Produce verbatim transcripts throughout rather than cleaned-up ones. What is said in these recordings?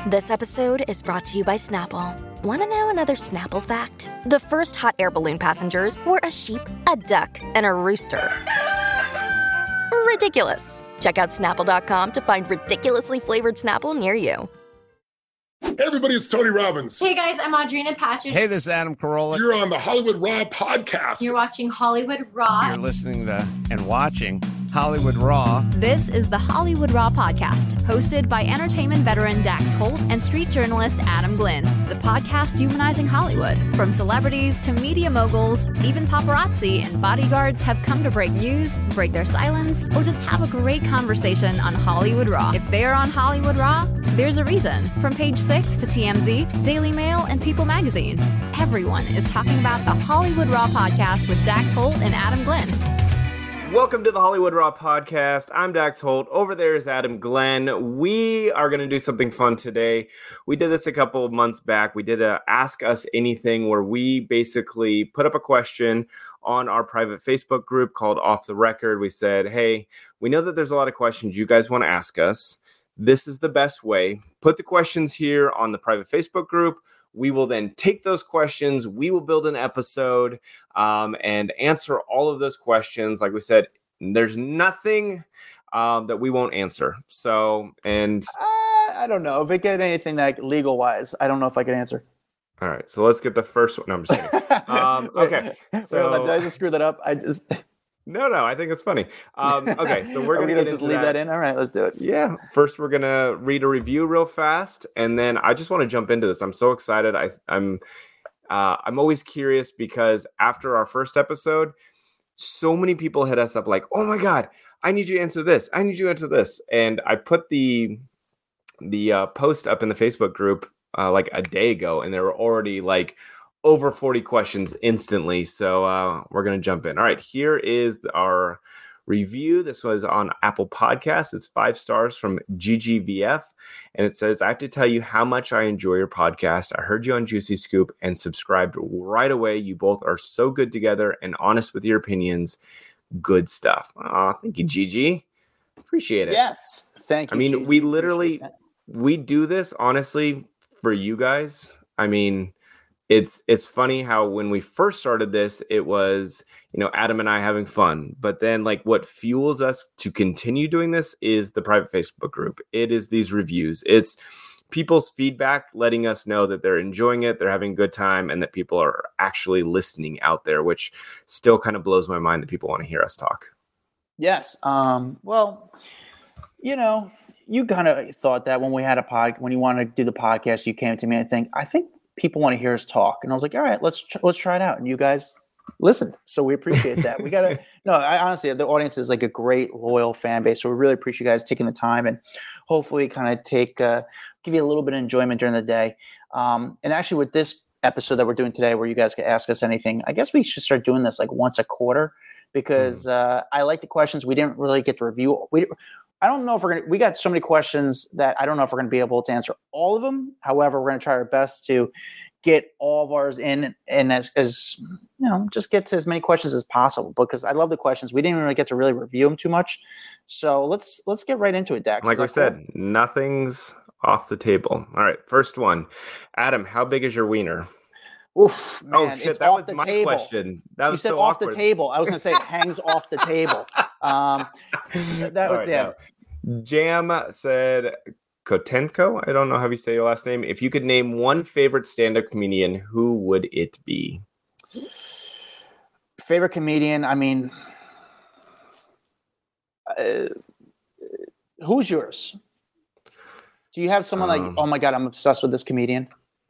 This episode is brought to you by Snapple. Want to know another Snapple fact? The first hot air balloon passengers were a sheep, a duck, and a rooster. Ridiculous. Check out Snapple dot com to find ridiculously flavored Snapple near you. Hey everybody, it's Tony Robbins. Hey guys, I'm Audrina Patridge. Hey, this is Adam Carolla. You're on the Hollywood Raw podcast. You're watching Hollywood Raw. You're listening to and watching Hollywood Raw. This is the Hollywood Raw podcast, hosted by entertainment veteran Dax Holt and street journalist Adam Glynn. The podcast humanizing Hollywood. From celebrities to media moguls, even paparazzi and bodyguards have come to break news, break their silence, or just have a great conversation on Hollywood Raw. If they're on Hollywood Raw, there's a reason. From Page Six to T M Z, Daily Mail, and People Magazine, everyone is talking about the Hollywood Raw podcast with Dax Holt and Adam Glynn. Welcome to the Hollywood Raw podcast. I'm Dax Holt. Over there is Adam Glenn. We are going to do something fun today. We did this a couple of months back. We did a Ask Us Anything where we basically put up a question on our private Facebook group called Off the Record. We said, hey, we know that there's a lot of questions you guys want to ask us. This is the best way. Put the questions here on the private Facebook group. We will then take those questions. We will build an episode um, and answer all of those questions. Like we said, there's nothing um, that we won't answer. So, and uh, I don't know if it get anything like legal wise. I don't know if I can answer. All right, so let's get the first one. No, I'm just kidding. Um, okay, so did I just screw that up? I just. No, no, I think it's funny. Um, okay, so we're going to just leave that. that in. All right, let's do it. Yeah. First, we're going to read a review real fast, and then I just want to jump into this. I'm so excited. I, I'm, uh, I'm always curious because after our first episode, so many people hit us up like, "Oh my God, I need you to answer this. I need you to answer this." And I put the the uh, post up in the Facebook group uh, like a day ago, and there were already like over forty questions instantly. So uh, we're going to jump in. All right, here is our review. This was on Apple Podcasts. It's five stars from G G V F. And it says, I have to tell you how much I enjoy your podcast. I heard you on Juicy Scoop and subscribed right away. You both are so good together and honest with your opinions. Good stuff. Aw, thank you, G G. Appreciate it. Yes. Thank you. I mean, G G. we literally, we do this honestly for you guys. I mean, It's it's funny how when we first started this, it was, you know, Adam and I having fun. But then like what fuels us to continue doing this is the private Facebook group. It is these reviews. It's people's feedback letting us know that they're enjoying it, they're having a good time, and that people are actually listening out there, which still kind of blows my mind that people want to hear us talk. Yes. Um, well, you know, you kind of thought that when we had a pod, when you wanted to do the podcast, you came to me, I think, I think, people want to hear us talk. And I was like, all right, let's, tr- let's try it out. And you guys listened. So we appreciate that. We got to, no, I honestly, the audience is like a great loyal fan base. So we really appreciate you guys taking the time and hopefully kind of take, uh, give you a little bit of enjoyment during the day. Um, and actually with this episode that we're doing today, where you guys can ask us anything, I guess we should start doing this like once a quarter because, mm. uh, I like the questions. We didn't really get to review. We, I don't know if we're going to, we got so many questions that I don't know if we're going to be able to answer all of them. However, we're going to try our best to get all of ours in and as, as, you know, just get to as many questions as possible because I love the questions. We didn't really get to really review them too much. So let's, let's get right into it, Dax. Like I said, cool? Nothing's off the table. All right. First one, Adam, how big is your wiener? Oof, man, oh shit! That was my table. question. That you was said so off awkward. the table. I was going to say it hangs off the table. Um, that was right, yeah. No. Jam said Kotenko. I don't know how you say your last name. If you could name one favorite stand-up comedian, who would it be? Favorite comedian? I mean, uh, who's yours? Do you have someone um, like? Oh my god, I'm obsessed with this comedian.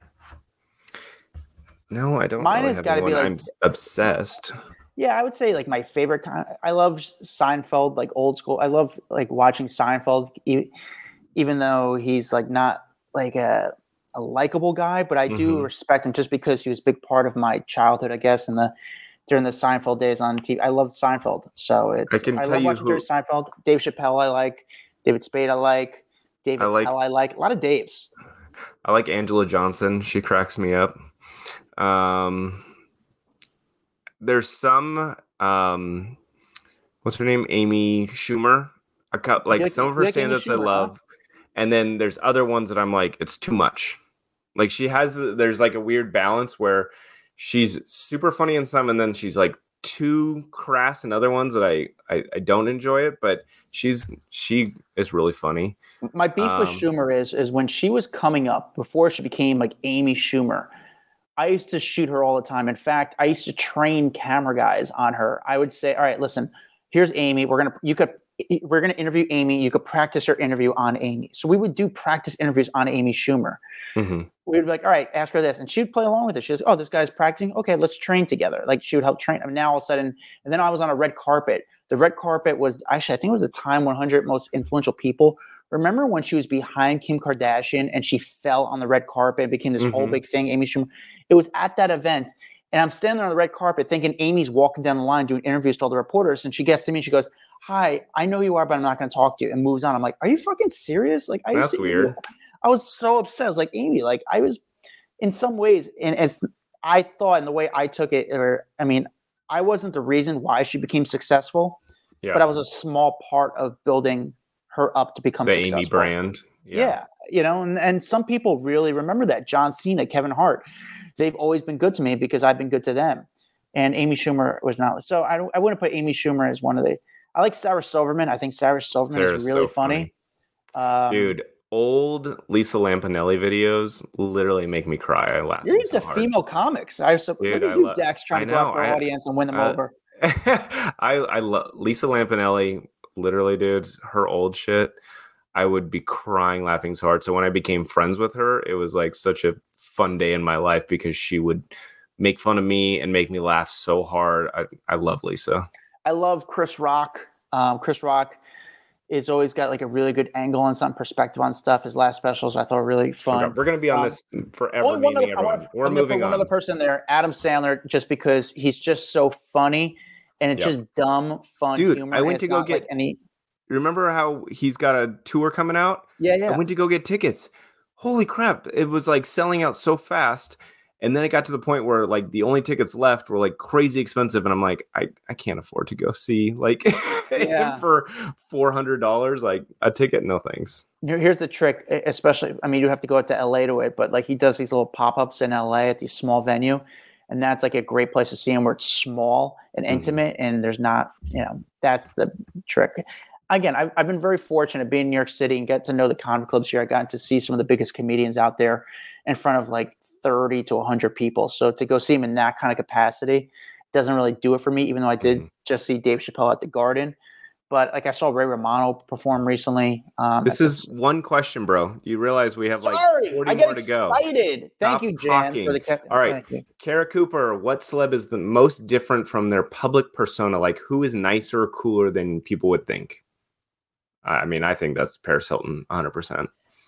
No, I don't. Mine really has got to be like I'm obsessed. Yeah, I would say like my favorite kind. I love Seinfeld, like old school. I love like watching Seinfeld, even though he's like not like a, a likable guy, but I do mm-hmm. respect him just because he was a big part of my childhood, I guess, in the during the Seinfeld days on T V. I loved Seinfeld, so it's. I can I tell love you watching who... Jerry Seinfeld. Dave Chappelle, I like. David Spade, I like. David I like, Tell, I like. A lot of Daves. I like Angela Johnson. She cracks me up. Um, there's some, um, what's her name? Amy Schumer. I cut like, like some of her stand-ups I love. Huh? And then there's other ones that I'm like, it's too much. Like she has, there's like a weird balance where she's super funny in some, and then she's like too crass in other ones that I, I, I don't enjoy it, but she's, she is really funny. My beef Um, with Schumer is, is when she was coming up before she became like Amy Schumer, I used to shoot her all the time. In fact, I used to train camera guys on her. I would say, all right, listen, here's Amy. We're going to, you could, we're going to interview Amy. You could practice your interview on Amy. So we would do practice interviews on Amy Schumer. Mm-hmm. We'd be like, all right, ask her this. And she'd play along with it. She's like, oh, this guy's practicing. Okay, let's train together. Like she would help train. And now all of a sudden, and then I was on a red carpet. The red carpet was actually, I think it was the Time one hundred most influential people. Remember when she was behind Kim Kardashian and she fell on the red carpet and became this Mm-hmm. whole big thing, Amy Schumer? It was at that event. And I'm standing there on the red carpet thinking Amy's walking down the line doing interviews to all the reporters. And she gets to me and she goes, hi, I know you are, but I'm not going to talk to you, and moves on. I'm like, are you fucking serious? Like, I That's used to, weird. I was so upset. I was like, Amy, like I was in some ways, and it's, I thought in the way I took it, or I mean, I wasn't the reason why she became successful, Yeah. but I was a small part of building her up to become The successful. Amy brand. Yeah. You know, and, and some people really remember that. John Cena, Kevin Hart, they've always been good to me because I've been good to them. And Amy Schumer was not. So I, I wouldn't put Amy Schumer as one of the, I like Sarah Silverman. I think Sarah Silverman Sarah's is really so funny. funny. Um, Dude, old Lisa Lampanelli videos literally make me cry. I laugh. You're so into hard. female comics. I so, Dude, look at I you, lo- Dax, trying I to go know, after our I- audience and win them uh, over. I I love Lisa Lampanelli. Literally, dude, her old shit. I would be crying laughing so hard. So when I became friends with her, it was like such a fun day in my life because she would make fun of me and make me laugh so hard. I, I love Lisa. I love Chris Rock. Um, Chris Rock is always got like a really good angle and some perspective on stuff. His last specials I thought were really fun. Okay, we're going to be on Um, this forever. Only one meeting other, I everyone. wanna- We're I'm gonna moving put one on. other person there, Adam Sandler, just because he's just so funny and it's Yep. just dumb, fun Dude, humor. I and went it's to go not get- like any. Remember how he's got a tour coming out? Yeah, yeah. I went to go get tickets. Holy crap. It was like selling out so fast. And then it got to the point where like the only tickets left were like crazy expensive. And I'm like, I, I can't afford to go see like Yeah. him for four hundred dollars, like a ticket. No thanks. Here- Here's the trick, e- especially, I mean, you have to go out to L A to it, but like he does these little pop-ups in L A at these small venue. And that's like a great place to see him where it's small and Mhm. intimate and there's not, you know, that's the trick. Again, I've, I've been very fortunate being in New York City and get to know the comedy clubs here. I got to see some of the biggest comedians out there in front of like thirty to one hundred people. So to go see him in that kind of capacity doesn't really do it for me, even though I did Mhm. just see Dave Chappelle at the Garden. But like I saw Ray Romano perform recently. Um, This at is one question, bro. You realize we have like Sorry, forty I get more to go. excited. Thank Stop you, Jan, talking. for the. Ca- All right. Thank you. Kara Cooper, what celeb is the most different from their public persona? Like who is nicer or cooler than people would think? I mean, I think that's Paris Hilton, one hundred percent.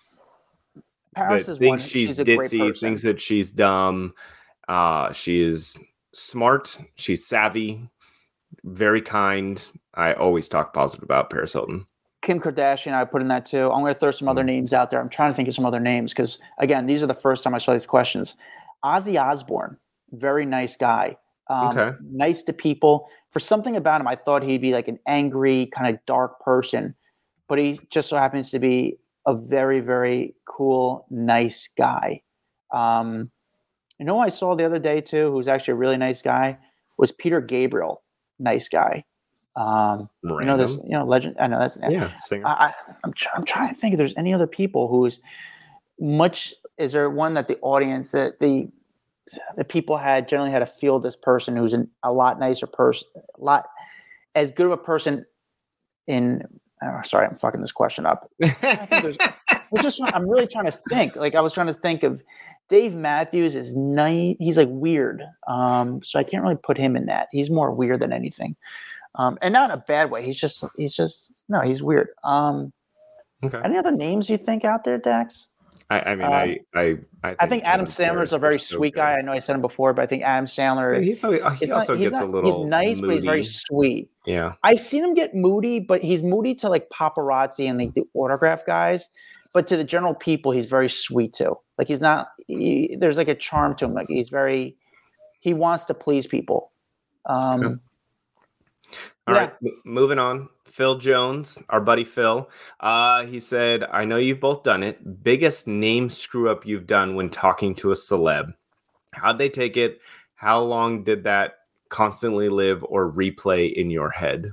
Paris That is thinks one. she's, She's a great ditzy, person. thinks that she's dumb. Uh, she is smart. She's savvy, very kind. I always talk positive about Paris Hilton. Kim Kardashian, I put in that too. I'm going to throw some Mm. other names out there. I'm trying to think of some other names because, again, these are the first time I saw these questions. Ozzy Osbourne, very nice guy. Um, Okay. Nice to people. For something about him, I thought he'd be like an angry, kind of dark person, but he just so happens to be a very, very cool, nice guy. Um, you know who I saw the other day too, who's actually a really nice guy, was Peter Gabriel. Nice guy. Um, you know this, Random. you know, legend. I know that's Yeah, singer. I, I, I'm, try, I'm trying to think if there's any other people who's much. Is there one that the audience, that the the people had generally had a feel this person who's an, a lot nicer person, a lot as good of a person in. Oh, sorry, I'm fucking this question up. I think there's, I'm just trying- I'm really trying to think. Like I was trying to think of Dave Matthews is nice. He's like weird, um, so I can't really put him in that. He's more weird than anything. Um, and not in a bad way. He's just, he's just, no, he's weird. Um, Okay. any other names you think out there, Dax? I, I mean, um, I, I, I think, I think Adam James Harris Sandler's a very is so sweet good. guy. I know I said him before, but I think Adam Sandler, He's so, he he's not- also he's gets not- a little. he's nice, but he's very moody. sweet. Yeah. I've seen him get moody, but he's moody to like paparazzi and like the autograph guys. But to the general people, he's very sweet too. Like he's not, he, there's like a charm to him. Like he's very, he wants to please people. Um, All Yeah. right, m- moving on. Phil Jones, our buddy Phil. Uh, he said, I know you've both done it. Biggest name screw up you've done when talking to a celeb. How'd they take it? How long did that constantly live or replay in your head?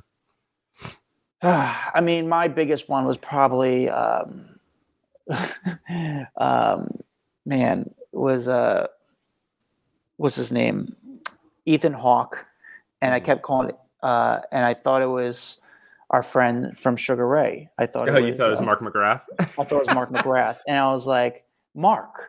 I mean, my biggest one was probably, um, um, man, was uh, what's his name? Ethan Hawke. And I kept calling it, uh, and I thought it was our friend from Sugar Ray. I thought Oh, it was, you thought it was uh, Mark McGrath? I thought it was Mark McGrath. And I was like, Mark,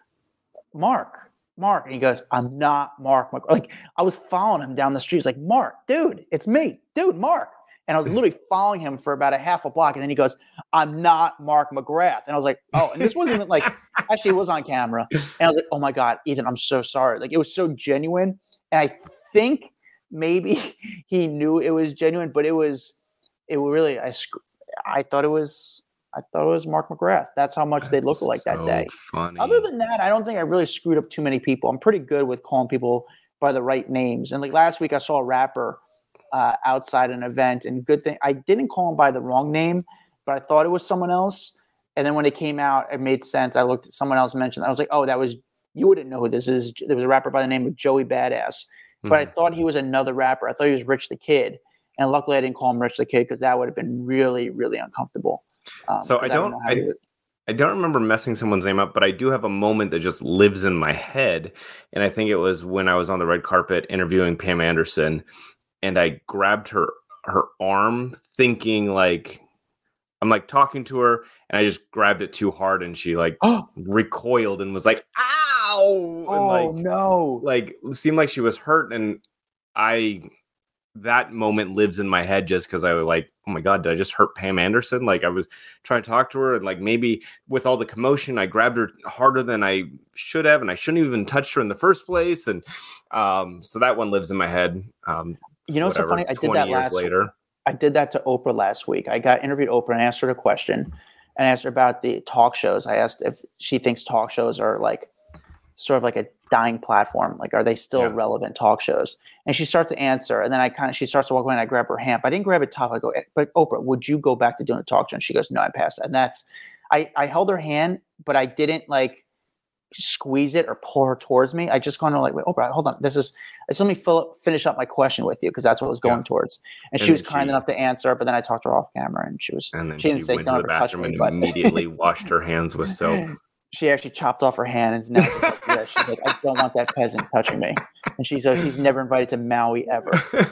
Mark, Mark. And he goes, I'm not Mark McGrath. Like, I was following him down the street. He's like, Mark, dude, it's me. Dude, Mark. And I was literally following him for about a half a block. And then he goes, I'm not Mark McGrath. And I was like, oh, and this wasn't even like, actually it was on camera. And I was like, oh my God, Ethan, I'm so sorry. Like, it was so genuine. And I think maybe he knew it was genuine, but it was, it really, I, I thought it was, I thought it was Mark McGrath. That's how much they looked like so that day. Funny. Other than that, I don't think I really screwed up too many people. I'm pretty good with calling people by the right names. And like last week I saw a rapper uh, outside an event, and good thing, I didn't call him by the wrong name, but I thought it was someone else. And then when it came out, it made sense. I looked at someone else mentioned, I was like, oh, that was, you wouldn't know who this is. There was a rapper by the name of Joey Badass. But I thought he was another rapper. I thought he was Rich the Kid. And luckily I didn't call him Rich the Kid because that would have been really, really uncomfortable. Um, so I don't, I, don't I, I don't remember messing someone's name up, but I do have a moment that just lives in my head. And I think it was when I was on the red carpet interviewing Pam Anderson, and I grabbed her, her arm thinking like, I'm like talking to her, and I just grabbed it too hard, and she like recoiled and was like, ow! And oh like, no! Like it seemed like she was hurt, and I that moment lives in my head just because I was like, oh my God, did I just hurt Pam Anderson? Like I was trying to talk to her, and like maybe with all the commotion, I grabbed her harder than I should have, and I shouldn't have even touched her in the first place. And um, so that one lives in my head. Um, you know, what's so funny? I did that last later. I did that to Oprah last week. I got interviewed Oprah and asked her a question, and asked her about the talk shows. I asked if she thinks talk shows are like sort of like a dying platform. Like, are they still yeah. relevant talk shows? And she starts to answer. And then I kind of, she starts to walk away, and I grab her hand. But I didn't grab it tough. I go, but Oprah, would you go back to doing a talk show? And she goes, no, I passed. And that's, I, I held her hand, but I didn't like squeeze it or pull her towards me. I just kind of like, wait, Oprah, hold on. This is, just let me fill, finish up my question with you, because that's what it was going yeah. towards. And, and she was kind she, enough to answer, but then I talked to her off camera, and she was, and then she didn't she say, went don't to the ever touch bathroom me, and but immediately washed her hands with soap. She actually chopped off her hand and now she's like, yeah, she's like, I don't want that peasant touching me. And she says he's never invited to Maui ever.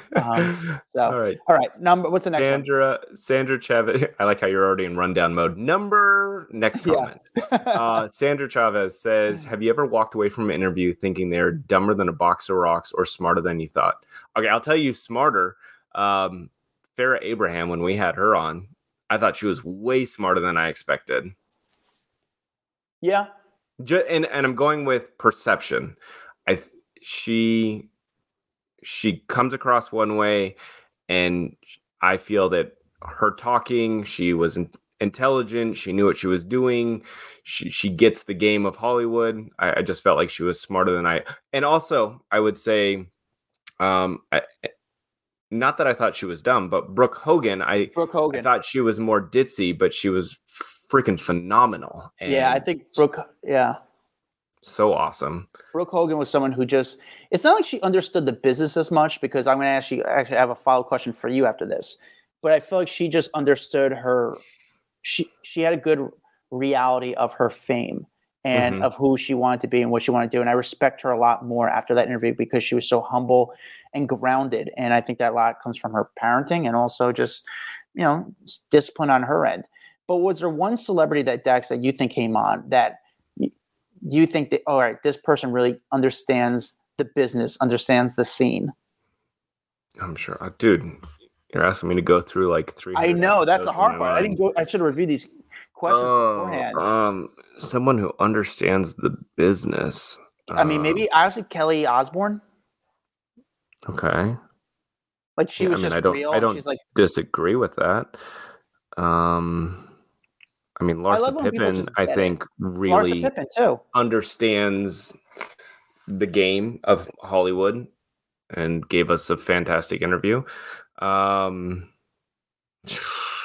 Um, so, all right. All right. Number, what's the next Sandra, one? Sandra Chavez. I like how you're already in rundown mode. Number, next comment. Yeah. uh, Sandra Chavez says, have you ever walked away from an interview thinking they're dumber than a box of rocks or smarter than you thought? Okay, I'll tell you smarter. Um, Farrah Abraham, when we had her on, I thought she was way smarter than I expected. Yeah. Just, and, and I'm going with perception. I she she comes across one way, and I feel that her talking, she was in, intelligent. She knew what she was doing. She she gets the game of Hollywood. I, I just felt like she was smarter than I. And also, I would say, um, I, not that I thought she was dumb, but Brooke Hogan, I, Brooke Hogan. I thought she was more ditzy, but she was freaking phenomenal. And yeah, I think Brooke, yeah. So awesome. Brooke Hogan was someone who just, it's not like she understood the business as much, because I'm going to ask you, actually I have a follow-up question for you after this, but I feel like she just understood her, she, she had a good reality of her fame and mm-hmm. of who she wanted to be and what she wanted to do. And I respect her a lot more after that interview, because she was so humble and grounded. And I think that a lot comes from her parenting and also just, you know, discipline on her end. But was there one celebrity that, Dax, that you think came on that you, you think that, all right, this person really understands the business, understands the scene? I'm sure. Uh, dude, you're asking me to go through like three. I know. That's the hard part. I didn't go. I should have reviewed these questions uh, beforehand. Um, someone who understands the business. I mean, maybe honestly, Kelly Osbourne. Okay. Like she yeah, was I mean, just I don't, real. I don't She's like, disagree with that. Um, I mean, Larsa I Pippen, I think, it. really Pippen too. understands the game of Hollywood and gave us a fantastic interview. Um,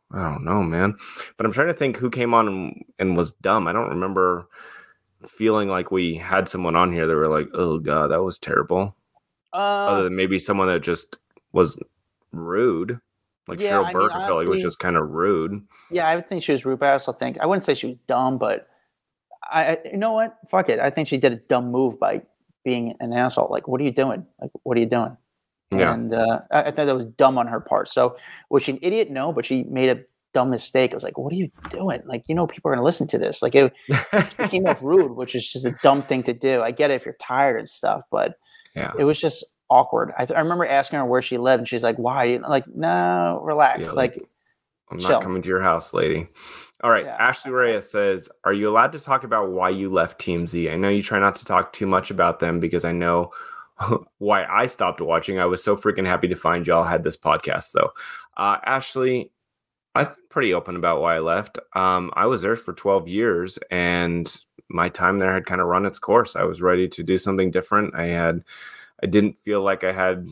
I don't know, man. But I'm trying to think who came on and, and was dumb. I don't remember feeling like we had someone on here that were like, oh god, that was terrible. Uh, Other than maybe someone that just was rude. Like yeah, Cheryl I Burke, mean, I felt like it was honestly- just kind of rude. Yeah, I would think she was rude, but I also think I wouldn't say she was dumb, but I, I you know what? Fuck it. I think she did a dumb move by being an asshole. Like, what are you doing? Like, what are you doing? Yeah. And uh, I, I thought that was dumb on her part. So was she an idiot? No, but she made a dumb mistake. I was like, what are you doing? Like, you know, people are going to listen to this. Like, it, it came off rude, which is just a dumb thing to do. I get it if you're tired and stuff, but Yeah. it was just awkward. I, th- I remember asking her where she lived, and she's like, why? And I'm like, no, relax. Yeah, like, like, I'm chill. not coming to your house, lady. All right. Yeah. Ashley Reyes says, are you allowed to talk about why you left T M Z? I know you try not to talk too much about them because I know why I stopped watching. I was so freaking happy to find y'all had this podcast, though. Uh, Ashley, I'm pretty open about why I left. Um, I was there for twelve years, and my time there had kind of run its course. I was ready to do something different. I had, I didn't feel like I had,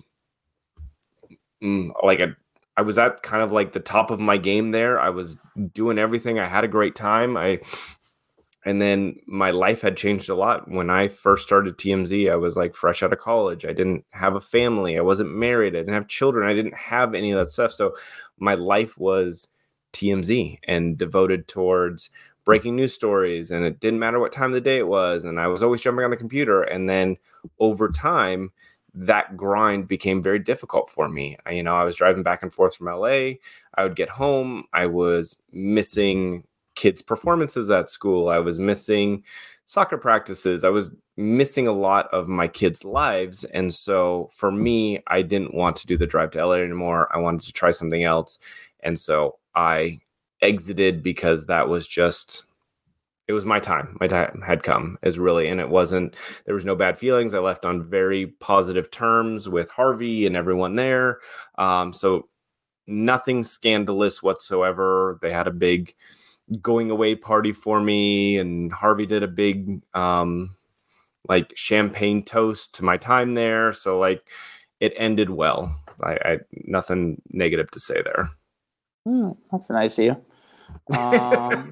mm, like a, I was at kind of like the top of my game there. I was doing everything. I had a great time. I, and then my life had changed a lot. When I first started T M Z, I was like fresh out of college. I didn't have a family. I wasn't married. I didn't have children. I didn't have any of that stuff. So my life was T M Z and devoted towards breaking news stories. And it didn't matter what time of the day it was. And I was always jumping on the computer. And then over time, that grind became very difficult for me. I, you know, I was driving back and forth from L A. I would get home. I was missing kids' performances at school. I was missing soccer practices. I was missing a lot of my kids' lives. And so for me, I didn't want to do the drive to L A anymore. I wanted to try something else. And so I exited because that was just, it was my time. My time had come is really, and it wasn't, there was no bad feelings. I left on very positive terms with Harvey and everyone there. Um, so nothing scandalous whatsoever. They had a big going away party for me, and Harvey did a big, um, like champagne toast to my time there. So like it ended well. I, I nothing negative to say there. Mm, that's nice of you. Um,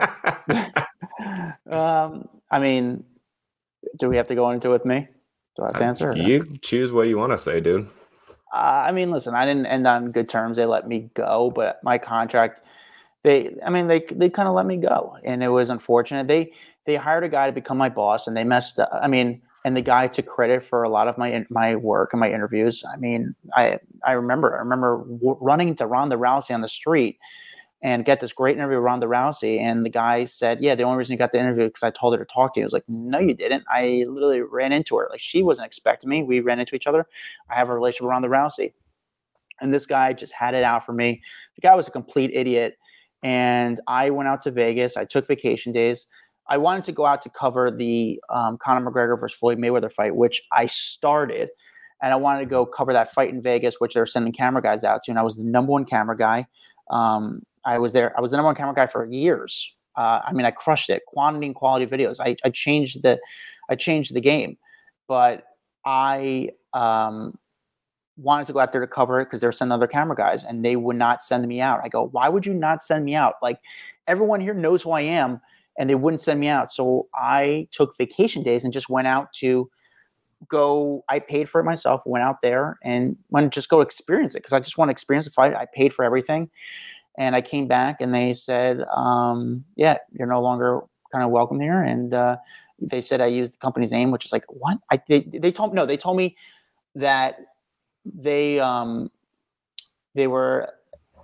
um, I mean, do we have to go into it with me? Do I have to answer? You choose what you want to say, dude. Uh, I mean, listen, I didn't end on good terms. They let me go, but my contract, they, I mean, they they kind of let me go, and it was unfortunate. They they hired a guy to become my boss, and they messed up. I mean, and the guy took credit for a lot of my my work and my interviews. I mean, I I remember I remember w- running to Ronda Rousey on the street and get this great interview with Ronda Rousey. And the guy said, yeah, the only reason you got the interview because I told her to talk to you. I was like, no, you didn't. I literally ran into her. Like, she wasn't expecting me. We ran into each other. I have a relationship with Ronda Rousey. And this guy just had it out for me. The guy was a complete idiot. And I went out to Vegas. I took vacation days. I wanted to go out to cover the um, Conor McGregor versus Floyd Mayweather fight, which I started. And I wanted to go cover that fight in Vegas, which they were sending camera guys out to. And I was the number one camera guy. Um, I was there. I was the number one camera guy for years. Uh, I mean, I crushed it. Quantity and quality videos. I, I changed the, I changed the game. But I um, wanted to go out there to cover it because they were sending other camera guys, and they would not send me out. I go, why would you not send me out? Like, everyone here knows who I am, and they wouldn't send me out. So I took vacation days and just went out to go. I paid for it myself. Went out there and went just go experience it because I just want to experience the fight. I paid for everything. And I came back and they said, um, yeah, you're no longer kind of welcome here. And uh, they said I used the company's name, which is like, what? I they, they told no, they told me that they um, they were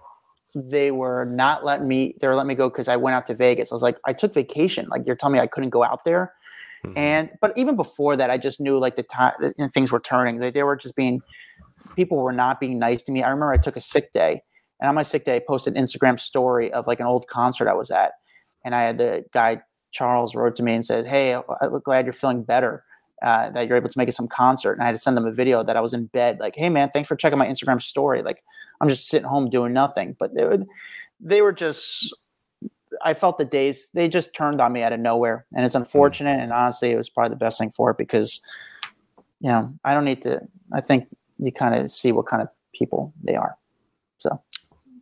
they were not letting me they were letting me go because I went out to Vegas. I was like, I took vacation. Like, you're telling me I couldn't go out there. Mm-hmm. And but even before that, I just knew like the time you know, things were turning. They, they were just being people were not being nice to me. I remember I took a sick day. And on my sick day, I posted an Instagram story of like an old concert I was at. And I had the guy, Charles, wrote to me and said, hey, I'm glad you're feeling better, uh, that you're able to make it some concert. And I had to send them a video that I was in bed. Like, hey, man, thanks for checking my Instagram story. Like, I'm just sitting home doing nothing. But they, would, they were just, I felt the days, they just turned on me out of nowhere. And it's unfortunate. Mm-hmm. And honestly, it was probably the best thing for it because, you know, I don't need to, I think you kind of see what kind of people they are. So.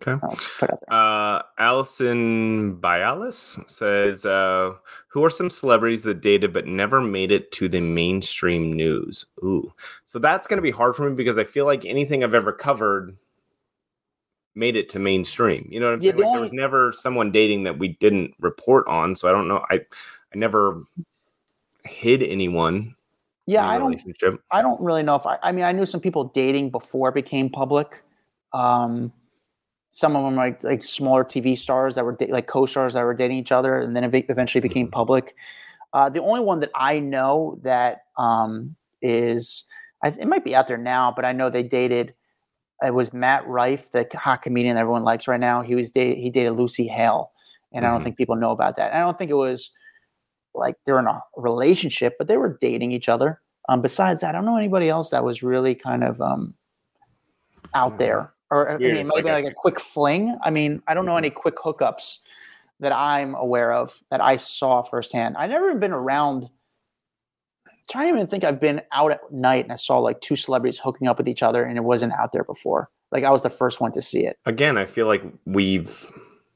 Okay. I'll put out there. Uh, Allison Bialis says, uh, who are some celebrities that dated but never made it to the mainstream news? Ooh. So that's going to be hard for me because I feel like anything I've ever covered made it to mainstream. You know what I'm Yeah, saying? the Like, only- there was never someone dating that we didn't report on. So I don't know. I, I never hid anyone. Yeah, in a I don't. relationship. I don't really know if I. I mean, I knew some people dating before it became public. Um, some of them like like smaller T V stars that were da- like co-stars that were dating each other, and then ev- eventually became public. Uh, the only one that I know that um, is, I, it might be out there now, but I know they dated. It was Matt Rife, the hot comedian that everyone likes right now. He was dated. He dated Lucy Hale, and I don't Mhm. think people know about that. I don't think it was like they're in a relationship, but they were dating each other. Um, besides that, I don't know anybody else that was really kind of um, out there. Or I weird. mean, it It's might have like been a- like a quick fling. I mean, I don't know any quick hookups that I'm aware of that I saw firsthand. I never been around. I'm trying to even think I've been out at night and I saw like two celebrities hooking up with each other and it wasn't out there before. Like I was the first one to see it. Again, I feel like we've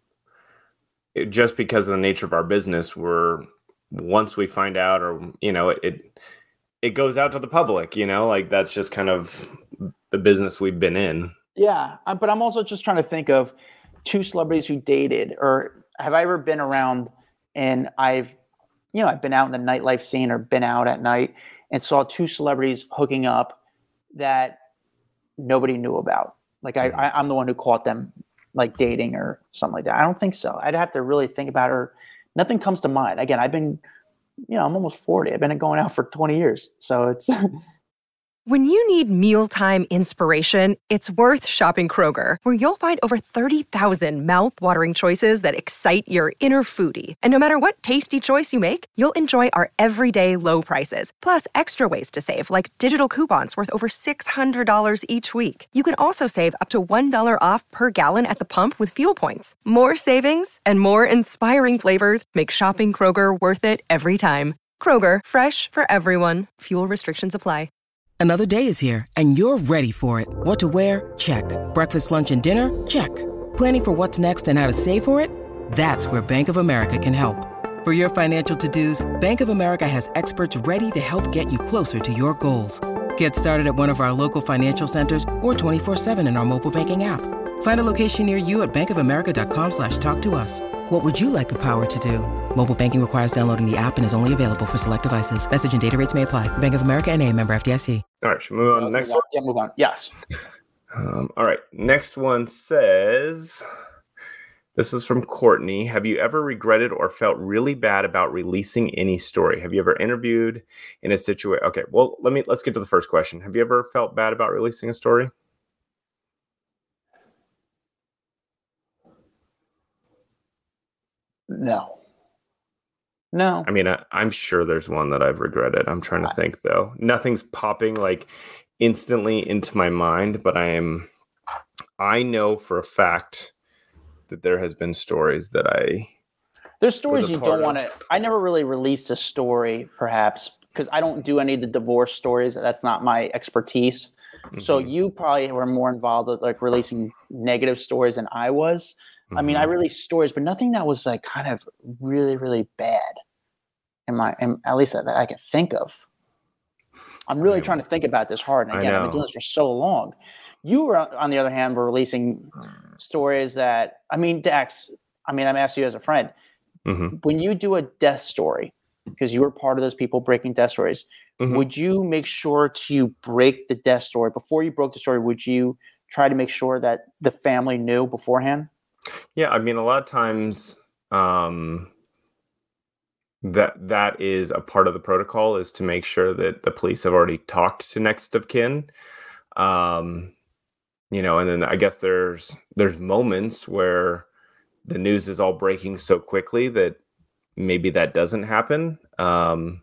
it, just because of the nature of our business, we're once we find out, or you know, it, it it goes out to the public. You know, like that's just kind of the business we've been in. Yeah, uh, but I'm also just trying to think of two celebrities who dated, or have I ever been around and I've, you know, I've been out in the nightlife scene or been out at night and saw two celebrities hooking up that nobody knew about. Like I, I I'm the one who caught them like dating or something like that. I don't think so. I'd have to really think about it. Or nothing comes to mind. Again, I've been, you know, I'm almost forty. I've been going out for twenty years. So it's When you need mealtime inspiration, it's worth shopping Kroger, where you'll find over thirty thousand mouthwatering choices that excite your inner foodie. And no matter what tasty choice you make, you'll enjoy our everyday low prices, plus extra ways to save, like digital coupons worth over six hundred dollars each week. You can also save up to one dollar off per gallon at the pump with fuel points. More savings and more inspiring flavors make shopping Kroger worth it every time. Kroger, fresh for everyone. Fuel restrictions apply. Another day is here, and you're ready for it. What to wear? Check. Breakfast, lunch, and dinner? Check. Planning for what's next and how to save for it? That's where Bank of America can help. For your financial to-dos, Bank of America has experts ready to help get you closer to your goals. Get started at one of our local financial centers or twenty-four seven in our mobile banking app. Find a location near you at bankofamerica.com slash talk to us. What would you like the power to do? Mobile banking requires downloading the app and is only available for select devices. Message and data rates may apply. Bank of America N A, member F D I C. All right, should we move on to the next one? Yeah, move on. Yes. Um, all right, next one says, this is from Courtney. Have you ever regretted or felt really bad about releasing any story? Have you ever interviewed in a situation? Okay, well, let me let's get to the first question. Have you ever felt bad about releasing a story? No. No. I mean, I, I'm sure there's one that I've regretted. I'm trying to think though. Nothing's popping like instantly into my mind, but I am. I know for a fact that there has been stories that I. There's stories was a you part don't of. want to. I never really released a story, perhaps, because I don't do any of the divorce stories. That's not my expertise. So Mhm. you probably were more involved with like releasing negative stories than I was. I mean, I Mhm. released stories, but nothing that was like kind of really, really bad. In my, in, at least that, that I can think of. I'm really I- trying to think about this hard. And I again, I've been know. doing this for so long. You were, on the other hand, were releasing stories that, I mean, Dax, I mean, I'm asking you as a friend, Mhm. when you do a death story, because you were part of those people breaking death stories, Mhm. would you make sure to break the death story? Before you broke the story, would you try to make sure that the family knew beforehand? Yeah, I mean, a lot of times um, that that is a part of the protocol is to make sure that the police have already talked to next of kin. Um, you know, and then I guess there's there's moments where the news is all breaking so quickly that maybe that doesn't happen. Um,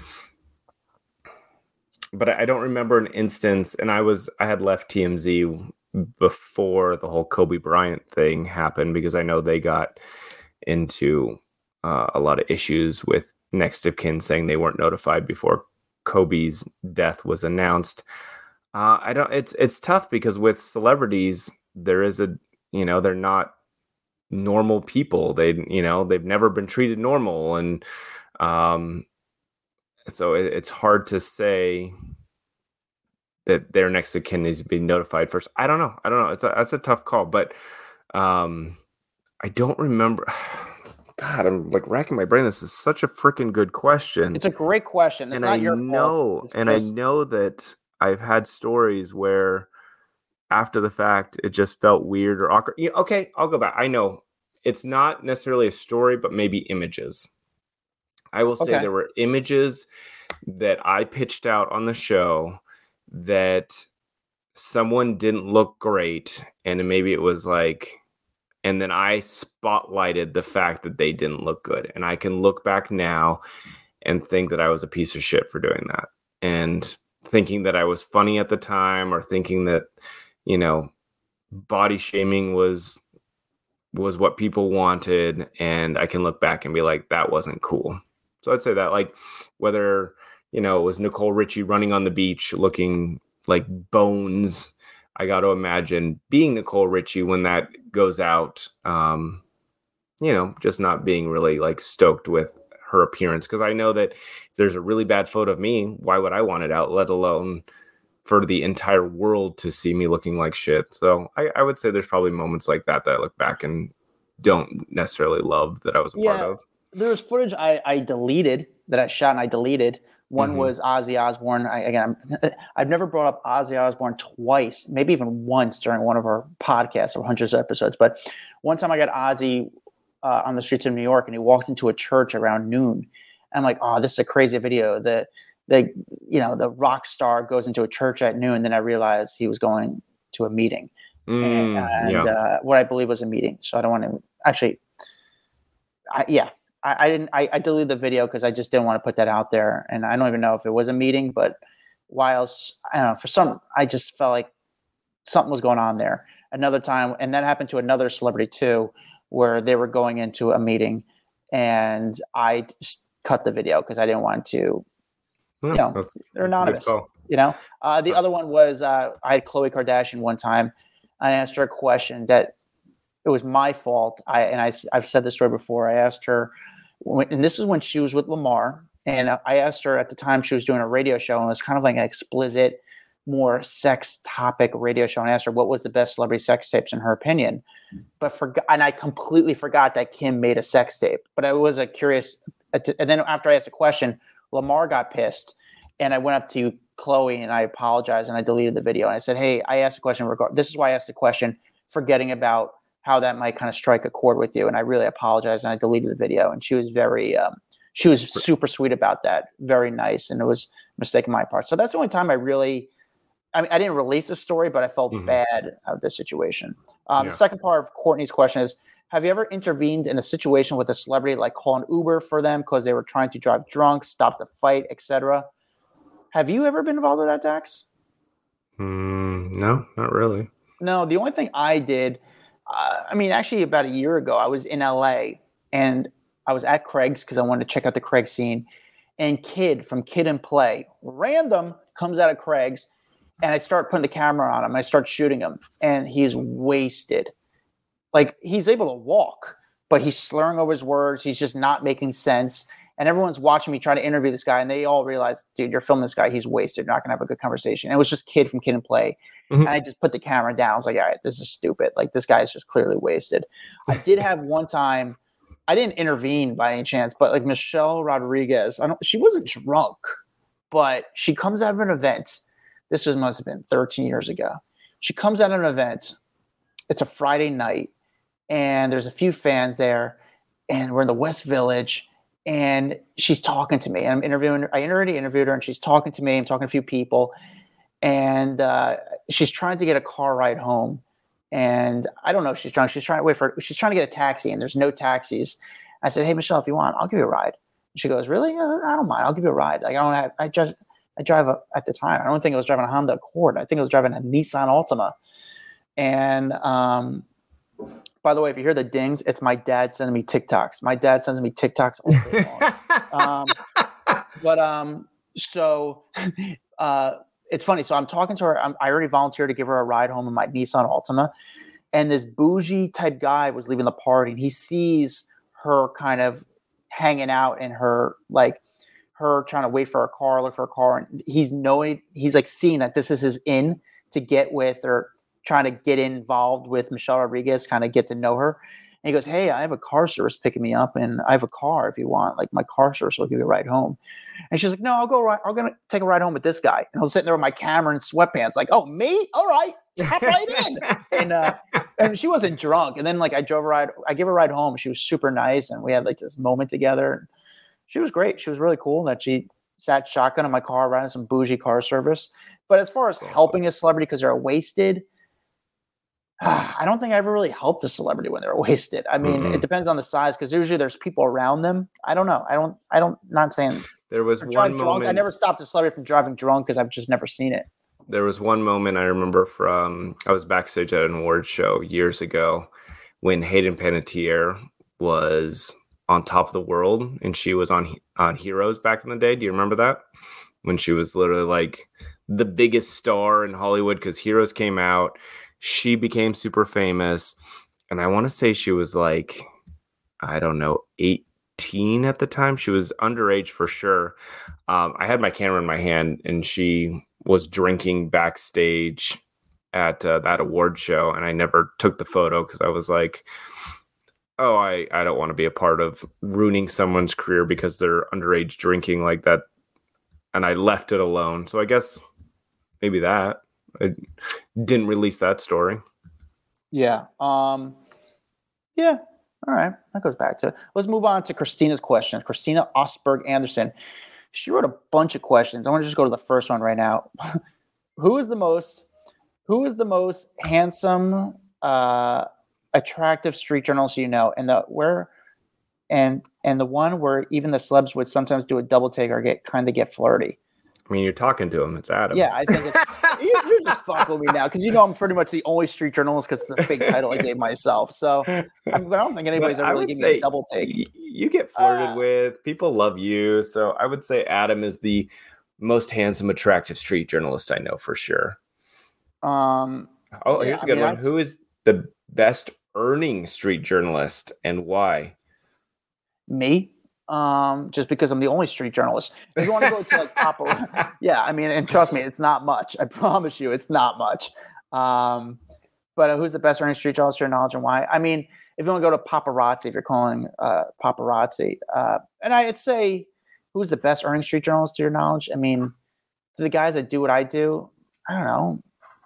but I I don't remember an instance, and I was I had left T M Z before the whole Kobe Bryant thing happened because I know they got into uh, a lot of issues with next of kin saying they weren't notified before Kobe's death was announced. Uh, I don't. It's it's tough because with celebrities there is a you know, they're not normal people. They, you know, they've never been treated normal. And um, so it, it's hard to say that their next of kin needs to be notified first. I don't know. I don't know. It's a, that's a tough call, but um, I don't remember. God, I'm like racking my brain. This is such a freaking good question. It's a great question. It's and not I your know, fault. It's and just... I know that I've had stories where after the fact, it just felt weird or awkward. Yeah, okay, I'll go back. I know it's not necessarily a story, but maybe images. I will say Okay. there were images that I pitched out on the show that someone didn't look great. And maybe it was like, and then I spotlighted the fact that they didn't look good. And I can look back now and think that I was a piece of shit for doing that. And thinking that I was funny at the time, or thinking that, you know, body shaming was was what people wanted. And I can look back and be like, that wasn't cool. So I'd say that, like, whether, you know, it was Nicole Richie running on the beach looking like bones, I got to imagine being Nicole Richie when that goes out, um, you know, just not being really like stoked with her appearance. Because I know that if there's a really bad photo of me, why would I want it out, let alone for the entire world to see me looking like shit. So I, I would say there's probably moments like that that I look back and don't necessarily love that I was a yeah, part of. There was footage I, I deleted that I shot and I deleted. One mm-hmm. was Ozzy Osbourne. I, again, I'm, I've never brought up Ozzy Osbourne twice, maybe even once during one of our podcasts or hundreds of episodes. But one time I got Ozzy uh, on the streets of New York, and he walked into a church around noon. I'm like, oh, this is a crazy video. The, the, you know, the rock star goes into a church at noon. Then I realized he was going to a meeting, mm, and, and yeah. uh, what I believe was a meeting. So I don't want to actually, I, yeah. I, I didn't. I, I deleted the video because I just didn't want to put that out there, and I don't even know if it was a meeting. But whilst I don't know, for some, I just felt like something was going on there. Another time, and that happened to another celebrity too, where they were going into a meeting, and I just cut the video because I didn't want to. You yeah, know, that's, they're that's anonymous. You know, uh, the other one was uh, I had Khloe Kardashian one time. I asked her a question that it was my fault. I and I I've said this story before. I asked her. And this is when she was with Lamar, and I asked her at the time, she was doing a radio show, and it was kind of like an explicit, more sex topic radio show. And I asked her what was the best celebrity sex tapes in her opinion, but forgot, and I completely forgot that Kim made a sex tape. But I was a curious, and then after I asked the question, Lamar got pissed, and I went up to Khloe and I apologized and I deleted the video and I said, "Hey, I asked a question. Regard this is why I asked the question, forgetting about how that might kind of strike a chord with you. And I really apologize." And I deleted the video. And she was very, um, she was super sweet about that. Very nice. And it was a mistake on my part. So that's the only time I really, I mean, I didn't release the story, but I felt mm-hmm. bad of this situation. Um, yeah. The second part of Courtney's question is, have you ever intervened in a situation with a celebrity, like call an Uber for them because they were trying to drive drunk, stop the fight, et cetera? Have you ever been involved with that, Dax? Mm, no, not really. No, the only thing I did, Uh, I mean, actually, about a year ago, I was in L A and I was at Craig's because I wanted to check out the Craig's scene. And Kid from Kid and Play, random, comes out of Craig's, and I start putting the camera on him. I start shooting him, and he's wasted. Like, he's able to walk, but he's slurring over his words. He's just not making sense. And everyone's watching me try to interview this guy, and they all realize, dude, you're filming this guy. He's wasted. You're not going to have a good conversation. And it was just Kid from Kid and Play. Mm-hmm. And I just put the camera down. I was like, all right, this is stupid. Like, this guy is just clearly wasted. I did have one time, I didn't intervene by any chance, but like Michelle Rodriguez, I don't, she wasn't drunk, but she comes out of an event. This was must have been thirteen years ago. She comes out of an event. It's a Friday night, and there's a few fans there, and we're in the West Village. And she's talking to me, and I'm interviewing her. I already interviewed her, and she's talking to me. I'm talking to a few people, and uh, she's trying to get a car ride home. And I don't know if she's trying. She's trying to wait for. She's trying to get a taxi, and there's no taxis. I said, "Hey, Michelle, if you want, I'll give you a ride." She goes, "Really? Uh, I don't mind. I'll give you a ride. Like I don't have. I just I drive a, at the time. I don't think I was driving a Honda Accord. I think I was driving a Nissan Altima." And um, by the way, if you hear the dings, it's my dad sending me TikToks. My dad sends me TikToks all day long. um, but um, so uh, it's funny. So I'm talking to her. I'm, I already volunteered to give her a ride home in my Nissan Altima. and this bougie type guy was leaving the party, and he sees her kind of hanging out in her, like her trying to wait for a car, look for a car. And he's knowing, he's like seeing that this is his in to get with, or trying to get involved with Michelle Rodriguez, kind of get to know her. And he goes, hey, I have a car service picking me up, and I have a car if you want. Like, my car service will give you a ride home. And she's like, no, I'll go right. I'm going to take a ride home with this guy. And I was sitting there with my camera and sweatpants, like, oh, me? All right. Hop right in. And uh, and she wasn't drunk. And then, like, I drove a ride. I gave her a ride home. She was super nice. And we had, like, this moment together. She was great. She was really cool that she sat shotgun in my car, riding some bougie car service. But as far as helping a celebrity because they're wasted, I don't think I ever really helped a celebrity when they're wasted. I mean, mm-hmm. it depends on the size, because usually there's people around them. I don't know. I don't, I don't, not saying there was one moment. Drunk. I never stopped a celebrity from driving drunk because I've just never seen it. There was one moment I remember from, I was backstage at an awards show years ago when Hayden Panettiere was on Top of the World, and she was on, on Heroes back in the day. Do you remember that? When she was literally like the biggest star in Hollywood because Heroes came out. She became super famous, and I want to say she was like, I don't know, eighteen at the time. She was underage for sure. Um, I had my camera in my hand, and she was drinking backstage at uh, that award show, and I never took the photo because I was like, oh, I, I don't want to be a part of ruining someone's career because they're underage drinking like that, and I left it alone. So I guess maybe that. I didn't release that story. Yeah. Um, yeah. All right. That goes back to it. Let's move on to Christina's question. Christina Osberg Anderson. She wrote a bunch of questions. I want to just go to the first one right now. Who is the most, who is the most handsome, uh, attractive street journalist you know? And the where, and and the one where even the celebs would sometimes do a double take or get kind of get flirty. I mean, you're talking to him. It's Adam. Yeah, I think it's, you, you're just fucking with me now because you know I'm pretty much the only street journalist because it's the fake title I gave myself. So, I, but I don't think anybody's ever really giving me a double take. You get flirted uh, with. People love you. So I would say Adam is the most handsome, attractive street journalist I know for sure. Um. Oh, yeah, here's a good I mean, one. I'd... Who is the best earning street journalist and why? Me. Um, just because I'm the only street journalist. If you want to go to like Papa, yeah, I mean, and trust me, it's not much. I promise you, it's not much. Um, but uh, who's the best earning street journalist to your knowledge and why? I mean, if you want to go to paparazzi, if you're calling uh, paparazzi, uh, and I'd say who's the best earning street journalist to your knowledge? I mean, to the guys that do what I do, I don't know.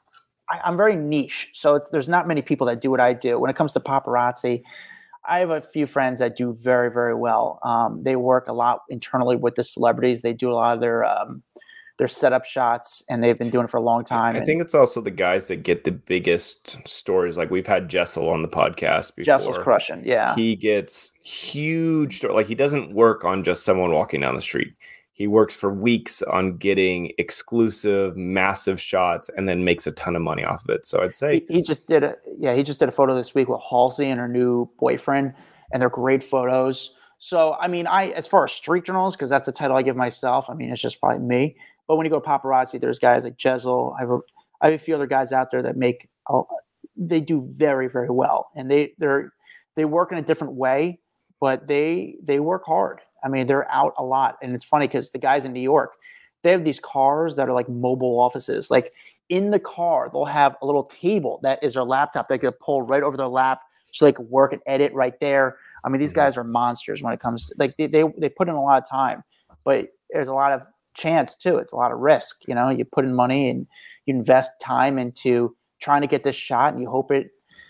I, I'm very niche, so it's, there's not many people that do what I do. When it comes to paparazzi, I have a few friends that do very, very well. Um, they work a lot internally with the celebrities. They do a lot of their um, their setup shots, and they've been doing it for a long time. I and think it's also the guys that get the biggest stories. Like we've had Jessel on the podcast before. Jessel's crushing, yeah. He gets huge, like he doesn't work on just someone walking down the street. He works for weeks on getting exclusive, massive shots, and then makes a ton of money off of it. So I'd say he, he just did a yeah. He just did a photo this week with Halsey and her new boyfriend, and they're great photos. So I mean, I as far as street journalists, because that's the title I give myself. I mean, it's just probably me. But when you go to paparazzi, there's guys like Jessel. I have a, I have a few other guys out there that make they do very, very well, and they they're they work in a different way, but they they work hard. I mean, they're out a lot. And it's funny because the guys in New York, they have these cars that are like mobile offices. Like in the car, they'll have a little table that is their laptop they can pull right over their lap so they can work and edit right there. I mean, these guys are monsters when it comes to like they, they, they put in a lot of time, but there's a lot of chance too. It's a lot of risk. You know, you put in money and you invest time into trying to get this shot and you hope it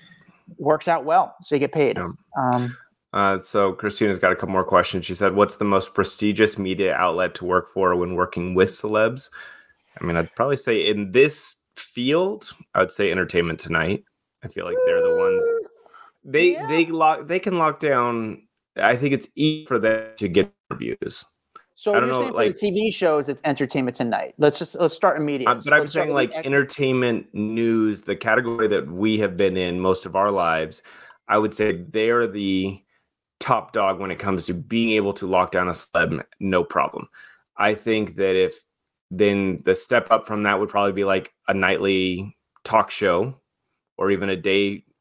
works out well. So you get paid. Yeah. Um, Uh, so Christina's got a couple more questions. She said, what's the most prestigious media outlet to work for when working with celebs? I mean, I'd probably say in this field, I would say Entertainment Tonight. I feel like they're the ones they, yeah. they lock, they can lock down. I think it's easy for them to get interviews. So I don't you're know, saying for like, the T V shows, it's Entertainment Tonight. Let's just, let's start immediately. Uh, but I'm let's saying like the entertainment news, the category that we have been in most of our lives, I would say they're the top dog when it comes to being able to lock down a celeb, no problem. I think that if then the step up from that would probably be like a nightly talk show or even a day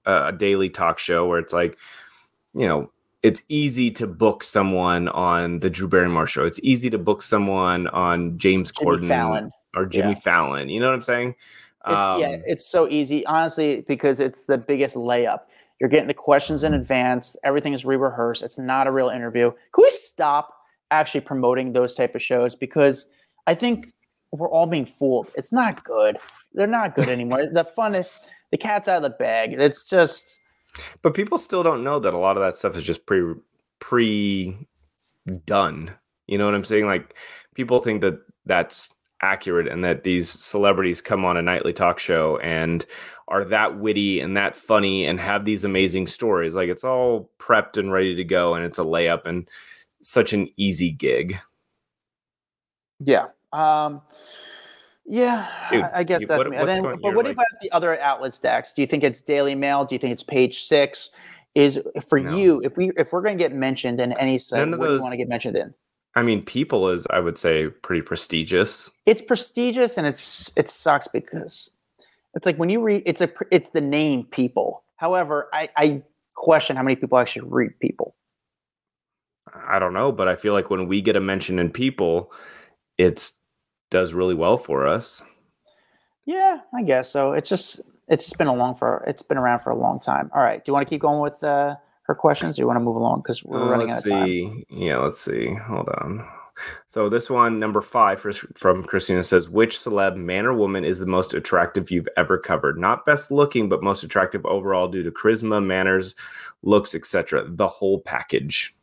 a daily talk show where it's like, you know, it's easy to book someone on the Drew Barrymore show. It's easy to book someone on James Jimmy Corden Fallon. or Jimmy Yeah. Fallon. You know what I'm saying? It's, Um, yeah, it's so easy, honestly, because it's the biggest layup. You're getting the questions in advance. Everything is re-rehearsed. It's not a real interview. Can we stop actually promoting those type of shows? Because I think we're all being fooled. It's not good. They're not good anymore. The fun is the cat's out of the bag. It's just. But people still don't know that a lot of that stuff is just pre pre done. You know what I'm saying? Like people think that that's accurate and that these celebrities come on a nightly talk show and are that witty and that funny and have these amazing stories. Like it's all prepped and ready to go and it's a layup and such an easy gig. Yeah. Um, yeah, Dude, I, I guess you- that's what- me. what's And then, going- but you're what like- about the other outlets, Dax? Do you think it's Daily Mail? Do you think it's Page Six? Is for No. you, if we if we're going to get mentioned in any site, None what of do you those- want to get mentioned in? I mean, People is, I would say, pretty prestigious. It's prestigious and it's it sucks because it's like when you read it's a it's the name People. However, I, I question how many people actually read People. I don't know, but I feel like when we get a mention in People, it's does really well for us. Yeah, I guess so. It's just it's just been a long for it's been around for a long time. All right, do you want to keep going with uh, her questions? Or do you want to move along because we're Uh, running let's out of time? see. Yeah, let's see. Hold on. So this one, number five for, from Christina says, which celeb, man or woman, is the most attractive you've ever covered? Not best looking, but most attractive overall due to charisma, manners, looks, et cetera. The whole package.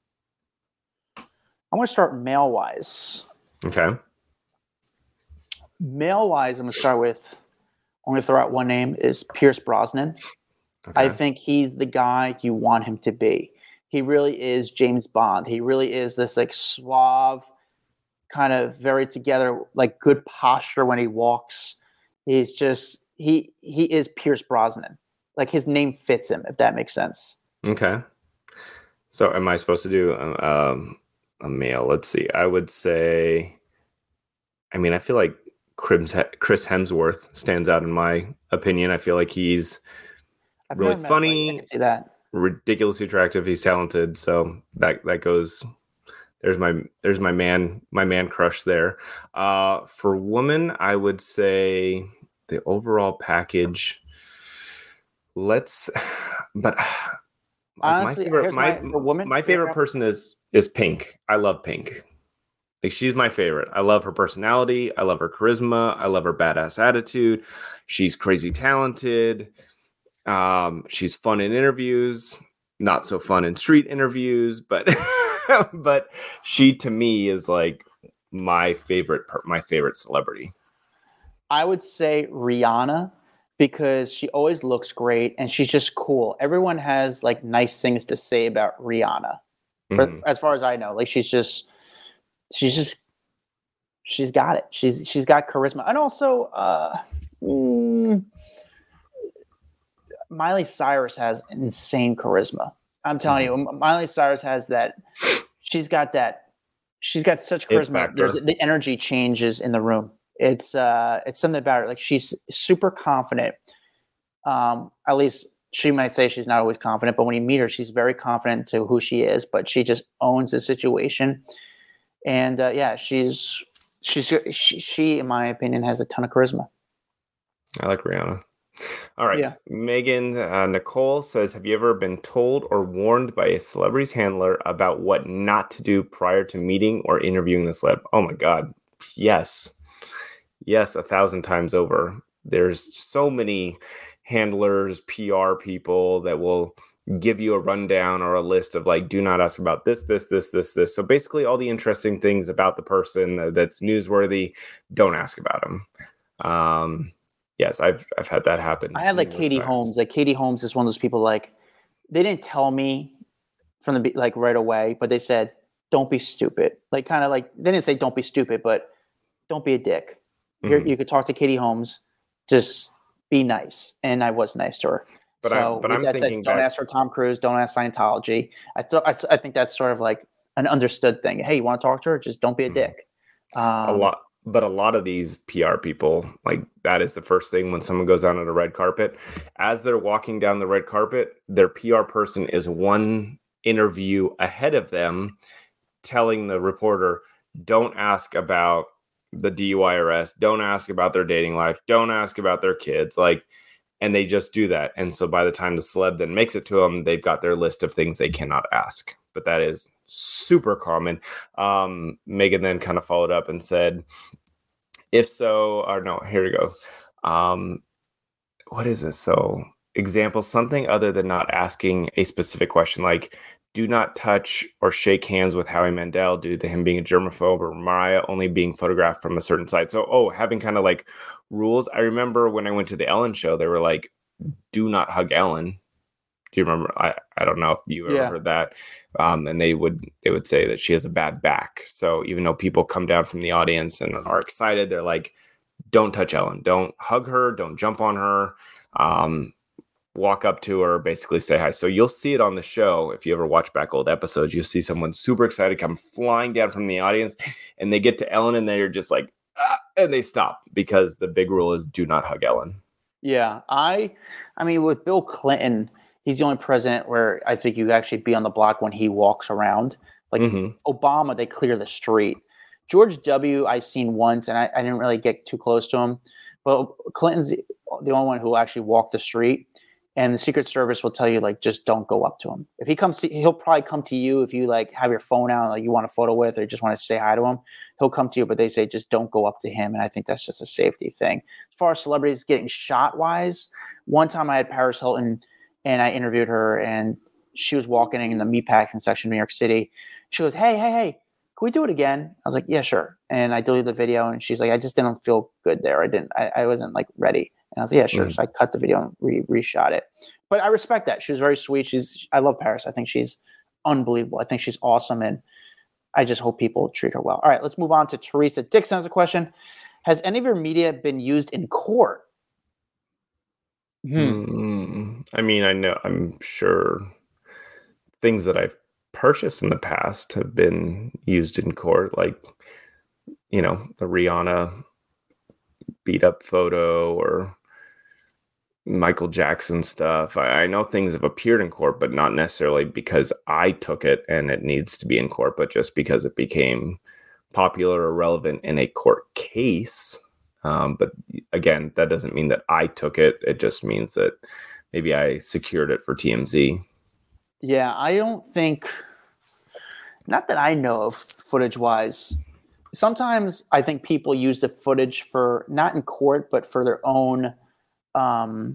I want to start male wise. Okay. Male wise, I'm going to start with. I'm going to throw out one name is Pierce Brosnan. Okay. I think he's the guy you want him to be. He really is James Bond. He really is this like suave, kind of very together, like good posture when he walks. He's just he he is Pierce Brosnan. Like his name fits him, if that makes sense. Okay. So am I supposed to do um, a male? Let's see. I would say, I mean, I feel like Chris Chris Hemsworth stands out in my opinion. I feel like he's I've really never met him, but funny. I can see that. Ridiculously attractive. He's talented. So that that goes. There's my there's my man my man crush there. Uh, for woman, I would say the overall package. Let's, but Honestly, my favorite, here's my, my- for woman, my favorite favorite- person is is Pink. I love Pink. Like she's my favorite. I love her personality. I love her charisma. I love her badass attitude. She's crazy talented. Um, she's fun in interviews, not so fun in street interviews, but but she to me is like my favorite per- my favorite celebrity. I would say Rihanna because she always looks great and she's just cool. Everyone has like nice things to say about Rihanna. For, Mhm. as far as I know, like she's just she's just she's got it. She's she's got charisma. And also uh mm, Miley Cyrus has insane charisma. I'm telling you, Miley Cyrus has that. She's got that. She's got such It charisma. factor. There's the energy changes in the room. It's uh, it's something about her. Like she's super confident. Um, at least she might say she's not always confident, but when you meet her, she's very confident to who she is. But she just owns the situation. And uh, yeah, she's she's she, she, in my opinion, has a ton of charisma. I like Rihanna. All right. Yeah. Megan uh, Nicole says, have you ever been told or warned by a celebrity's handler about what not to do prior to meeting or interviewing the celeb? Oh my God. Yes. Yes, a thousand times over. There's so many handlers, P R people that will give you a rundown or a list of like, do not ask about this, this, this, this, this. So basically all the interesting things about the person that's newsworthy, don't ask about them. Um, Yes, I've I've had that happen. I had like numerous Katie times. Holmes. Like Katie Holmes is one of those people. Like they didn't tell me from the be- like right away, but they said, "Don't be stupid." Like kind of like they didn't say "Don't be stupid," but don't be a dick. Here Mhm. you could talk to Katie Holmes. Just be nice, and I was nice to her. But so I- but with I'm that said, thinking don't back- ask for Tom Cruise. Don't ask Scientology. I thought I, I think that's sort of like an understood thing. Hey, you want to talk to her? Just don't be a Mhm. dick. Um, a lot but a lot of these P R people, like that is the first thing when someone goes out on a red carpet. As they're walking down the red carpet, their P R person is one interview ahead of them, telling the reporter, don't ask about the D U I arrest, don't ask about their dating life, don't ask about their kids. Like, and they just do that. And so by the time the celeb then makes it to them, they've got their list of things they cannot ask. But that is super common. Um, Megan then kind of followed up and said, if so, or no, here we go. Um, what is this? So example, something other than not asking a specific question, like do not touch or shake hands with Howie Mandel due to him being a germaphobe, or Mariah only being photographed from a certain side. So, oh, having kind of like rules. I remember when I went to the Ellen show, they were like, do not hug Ellen. Do you remember? I, I don't know if you ever Yeah. heard that. Um, and they would they would say that she has a bad back. So even though people come down from the audience and are excited, they're like, don't touch Ellen. Don't hug her. Don't jump on her. Um, walk up to her, basically say hi. So you'll see it on the show. If you ever watch back old episodes, you'll see someone super excited come flying down from the audience, and they get to Ellen and they're just like, ah, and they stop because the big rule is do not hug Ellen. Yeah, I, I mean, with Bill Clinton, he's the only president where I think you actually be on the block when he walks around. Like Mhm. Obama, they clear the street. George W. I seen once, and I, I didn't really get too close to him. But Clinton's the the only one who actually walked the street. And the Secret Service will tell you, like, just don't go up to him. If he comes to, he'll probably come to you if you like have your phone out, like you want a photo with, or just want to say hi to him. He'll come to you, but they say just don't go up to him. And I think that's just a safety thing. As far as celebrities getting shot wise, one time I had Paris Hilton, and I interviewed her, and she was walking in the meatpacking section of New York City. She goes, "Hey, hey, hey, can we do it again?" I was like, "Yeah, sure." And I deleted the video, and she's like, "I just didn't feel good there. I didn't. I, I wasn't like ready." And I was like, "Yeah, sure." Mm-hmm. So I cut the video and re- reshot it. But I respect that. She was very sweet. She's. I love Paris. I think she's unbelievable. I think she's awesome, and I just hope people treat her well. All right, let's move on to Teresa Dixon has a question. Has any of your media been used in court? Hmm. Mm, I mean, I know. I'm sure things that I've purchased in the past have been used in court, like, you know, the Rihanna beat up photo or Michael Jackson stuff. I, I know things have appeared in court, but not necessarily because I took it and it needs to be in court, but just because it became popular or relevant in a court case. Um, but again, that doesn't mean that I took it. It just means that maybe I secured it for T M Z. Yeah, I don't think, not that I know of footage wise. Sometimes I think people use the footage for, not in court, but for their own, um,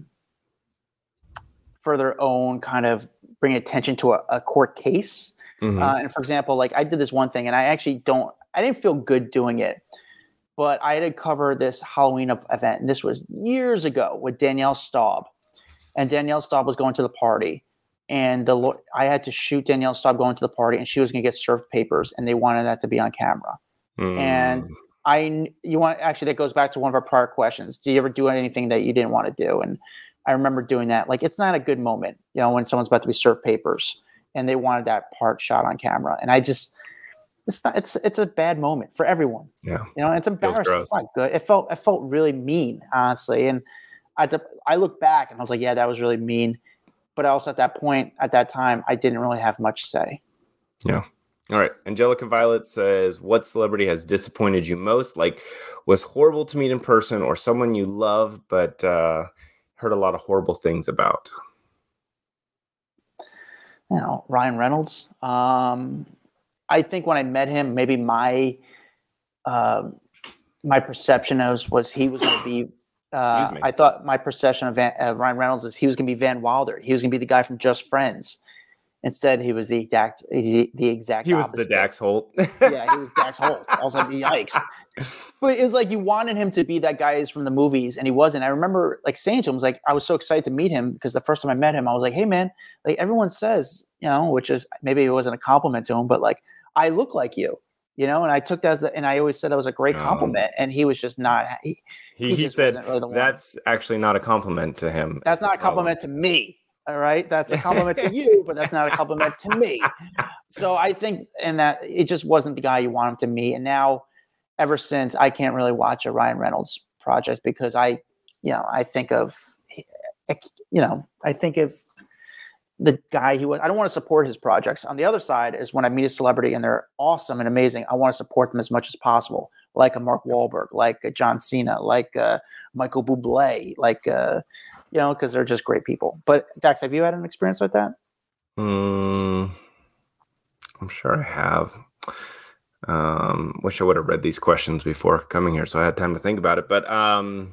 for their own kind of bring attention to a, a court case. Mm-hmm. Uh, and for example, like I did this one thing and I actually don't, I didn't feel good doing it, but I had to cover this Halloween event. And this was years ago with Danielle Staub, and Danielle Staub was going to the party. And the I had to shoot Danielle Staub going to the party, and she was going to get served papers, and they wanted that to be on camera. Mm. And I, you want actually that goes back to one of our prior questions. Do you ever do anything that you didn't want to do? And I remember doing that. Like, it's not a good moment, you know, when someone's about to be served papers, and they wanted that part shot on camera. And I just, it's not, it's it's a bad moment for everyone. Yeah, you know, it's embarrassing. It's not good. It felt it felt really mean, honestly. And I I look back and I was like, yeah, that was really mean. But also at that point, at that time, I didn't really have much say. Yeah. All right. Angelica Violet says, what celebrity has disappointed you most? Like, was horrible to meet in person, or someone you love but uh, heard a lot of horrible things about? You know, Ryan Reynolds. Um, I think when I met him, maybe my uh, my perception was, was he was going to be Uh, I thought my perception of Van, uh, Ryan Reynolds is he was going to be Van Wilder. He was going to be the guy from Just Friends. Instead, he was the exact the, the exact. He was opposite. the Dax Holt. Yeah, he was Dax Holt. I was like, yikes! But it was like you wanted him to be that guy from the movies, and he wasn't. I remember like saying to him, I was like, I was so excited to meet him because the first time I met him, I was like, hey man, like everyone says, you know, which is maybe it wasn't a compliment to him, but like I look like you. You know, and I took that as the, and I always said that was a great compliment. Um, and he was just not, he, he, he, he said, really that's actually not a compliment to him. That's not a compliment to me. All right. That's a compliment to you, but that's not a compliment to me. So I think, and that it just wasn't the guy you want him to meet. And now ever since, I can't really watch a Ryan Reynolds project because I, you know, I think of, you know, I think of the guy he was. I don't want to support his projects. On the other side is when I meet a celebrity and they're awesome and amazing, I want to support them as much as possible, like a Mark Wahlberg, like a John Cena, like a Michael Bublé, like a, you know, because they're just great people. But Dax, have you had an experience like that? Mm, I'm sure I have. Um, wish I would have read these questions before coming here, so I had time to think about it. But um,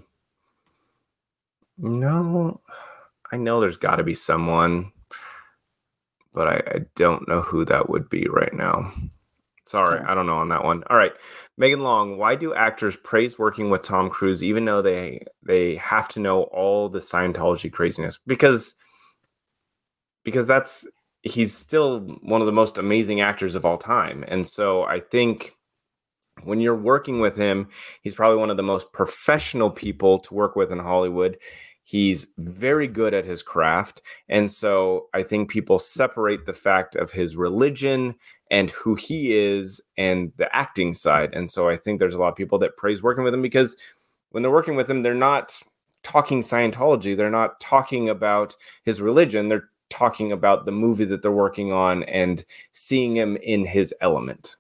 no, I know there's got to be someone, but I, I don't know who that would be right now. Sorry, okay. I don't know on that one. All right, Megan Long, why do actors praise working with Tom Cruise even though they they have to know all the Scientology craziness? Because because that's he's still one of the most amazing actors of all time. And so I think when you're working with him, he's probably one of the most professional people to work with in Hollywood. He's very good at his craft. And so I think people separate the fact of his religion and who he is and the acting side. And so I think there's a lot of people that praise working with him because when they're working with him, they're not talking Scientology. They're not talking about his religion. They're talking about the movie that they're working on and seeing him in his element.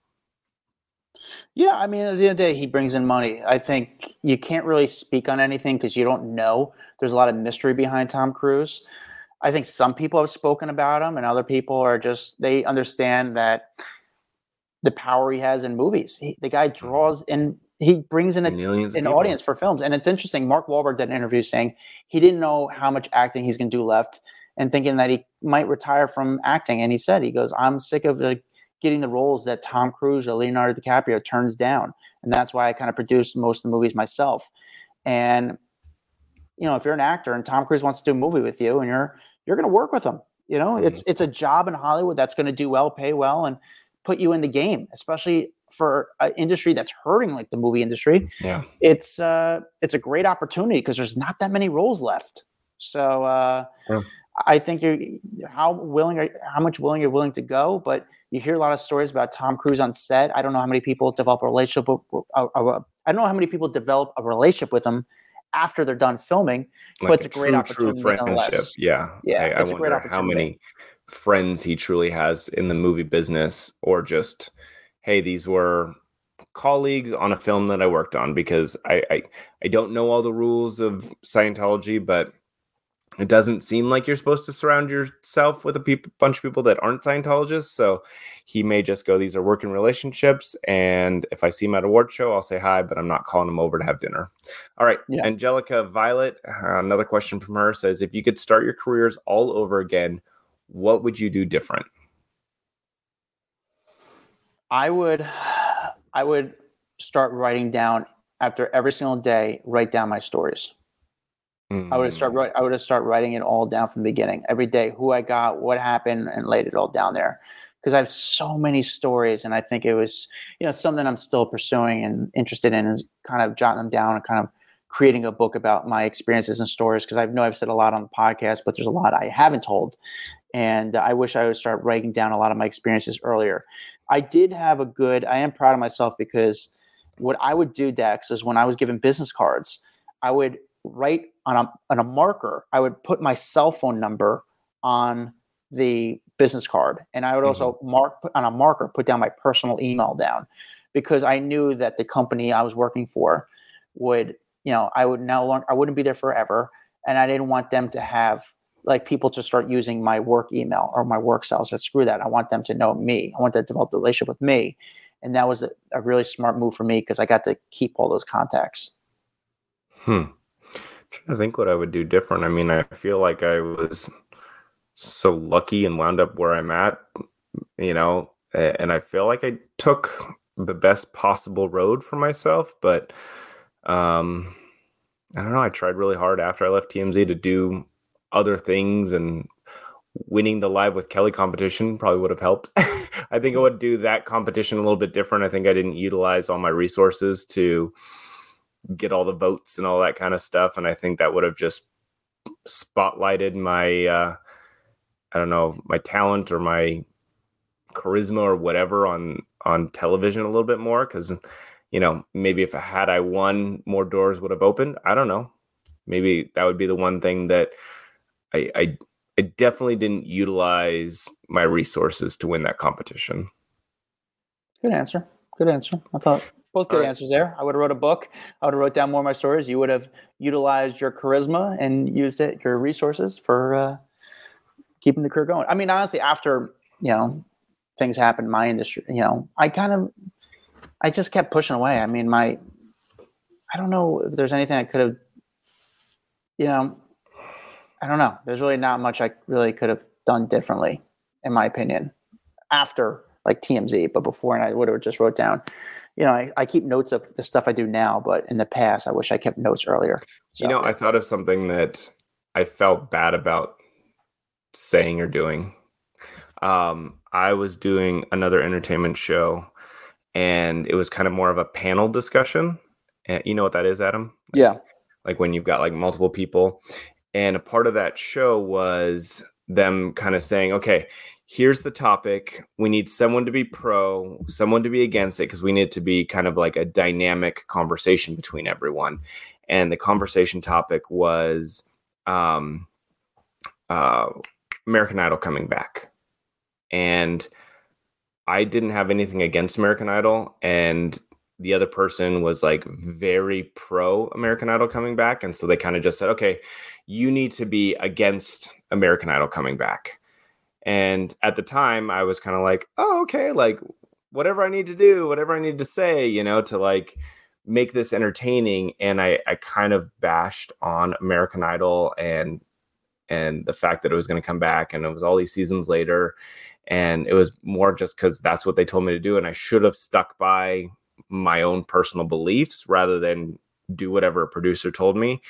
Yeah, I mean, at the end of the day, he brings in money. I think you can't really speak on anything because you don't know. There's a lot of mystery behind Tom Cruise. I think some people have spoken about him and other people are just, they understand that the power he has in movies. He, the guy draws in, he brings in a, an audience for films. And it's interesting, Mark Wahlberg did an interview saying he didn't know how much acting he's going to do left and thinking that he might retire from acting. And he said, he goes, I'm sick of like, getting the roles that Tom Cruise or Leonardo DiCaprio turns down. And that's why I kind of produce most of the movies myself. And, you know, if you're an actor and Tom Cruise wants to do a movie with you and you're, you're going to work with him, you know, mm-hmm. it's, it's a job in Hollywood that's going to do well, pay well, and put you in the game, especially for an industry that's hurting like the movie industry. Yeah. It's, uh, it's a great opportunity because there's not that many roles left. So, uh, yeah. I think you're how willing, are, how much willing you're willing to go, but you hear a lot of stories about Tom Cruise on set. I don't know how many people develop a relationship. With, uh, uh, I don't know how many people develop a relationship with him after they're done filming, like but it's a, a great true, opportunity. True friendship. Yeah. Yeah. I, it's I a great wonder how many friends he truly has in the movie business, or just, hey, these were colleagues on a film that I worked on, because I, I, I don't know all the rules of Scientology, but it doesn't seem like you're supposed to surround yourself with a pe- bunch of people that aren't Scientologists. So he may just go, these are working relationships. And if I see him at a award show, I'll say hi, but I'm not calling him over to have dinner. All right. Yeah. Angelica Violet, uh, another question from her says, if you could start your careers all over again, what would you do different? I would, I would start writing down after every single day, write down my stories. Mm. I would have start write, I would have start writing it all down from the beginning every day, who I got, what happened, and laid it all down there. Because I have so many stories, and I think it was, you know, something I'm still pursuing and interested in, is kind of jotting them down and kind of creating a book about my experiences and stories. Because I know I've said a lot on the podcast, but there's a lot I haven't told, and I wish I would start writing down a lot of my experiences earlier. I did have a good. I am proud of myself, because what I would do, Dex, is when I was given business cards, I would write on a on a marker. I would put my cell phone number on the business card, and I would mm-hmm. also mark put on a marker, put down my personal email down, because I knew that the company I was working for would, you know, I would no longer, I wouldn't be there forever, and I didn't want them to have like people to start using my work email or my work cell. So screw that. I want them to know me. I want them to develop a relationship with me, and that was a, a really smart move for me, because I got to keep all those contacts. Hmm. I think what I would do different. I mean, I feel like I was so lucky and wound up where I'm at, you know, and I feel like I took the best possible road for myself. But um, I don't know. I tried really hard after I left T M Z to do other things, and winning the Live with Kelly competition probably would have helped. I think I would do that competition a little bit different. I think I didn't utilize all my resources to get all the votes and all that kind of stuff. And I think that would have just spotlighted my, uh, I don't know, my talent or my charisma or whatever on, on television a little bit more. Cause you know, maybe if I had I won, more doors would have opened. I don't know. Maybe that would be the one thing that I, I, I definitely didn't utilize my resources to win that competition. Good answer. Good answer. I thought both good right. answers there. I would have wrote a book. I would have wrote down more of my stories. You would have utilized your charisma and used it, your resources for uh, keeping the career going. I mean, honestly, after, you know, things happened in my industry, you know, I kind of, I just kept pushing away. I mean, my, I don't know if there's anything I could have, you know, I don't know. There's really not much I really could have done differently, in my opinion, after like T M Z, but before, and I would have just wrote down, you know, I, I keep notes of the stuff I do now, but in the past, I wish I kept notes earlier. So, you know, I thought of something that I felt bad about saying or doing. Um, I was doing another entertainment show, and it was kind of more of a panel discussion. And you know what that is, Adam? Like, yeah. Like when you've got like multiple people, and a part of that show was them kind of saying, okay, here's the topic. We need someone to be pro, someone to be against it, because we need it to be kind of like a dynamic conversation between everyone. And the conversation topic was um, uh, American Idol coming back. And I didn't have anything against American Idol. And the other person was like very pro American Idol coming back. And so they kind of just said, okay, you need to be against American Idol coming back. And at the time I was kind of like, oh, okay, like whatever I need to do, whatever I need to say, you know, to like make this entertaining. And I, I kind of bashed on American Idol and, and the fact that it was going to come back, and it was all these seasons later. And it was more just because that's what they told me to do. And I should have stuck by my own personal beliefs rather than do whatever a producer told me.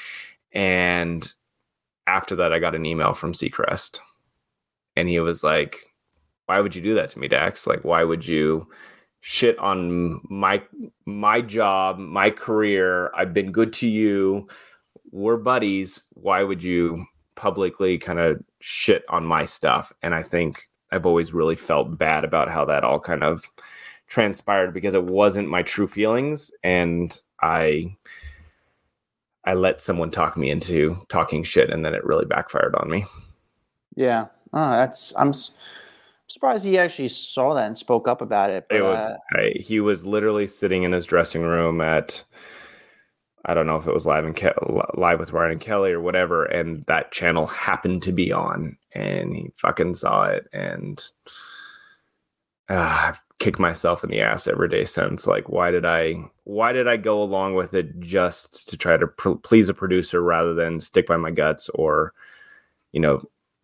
And after that, I got an email from Seacrest, and he was like, why would you do that to me, Dax? Like, why would you shit on my, my job, my career? I've been good to you. We're buddies. Why would you publicly kind of shit on my stuff? And I think I've always really felt bad about how that all kind of transpired, because it wasn't my true feelings, and I I let someone talk me into talking shit, and then it really backfired on me. Yeah, oh, that's I'm surprised he actually saw that and spoke up about it. But, it was, uh, I, he was literally sitting in his dressing room at, I don't know if it was live and Ke- live with Ryan and Kelly or whatever, and that channel happened to be on, and he fucking saw it, and uh, I've kicked myself in the ass every day since. Like, why did I, why did I go along with it just to try to pr- please a producer rather than stick by my guts, or, you know,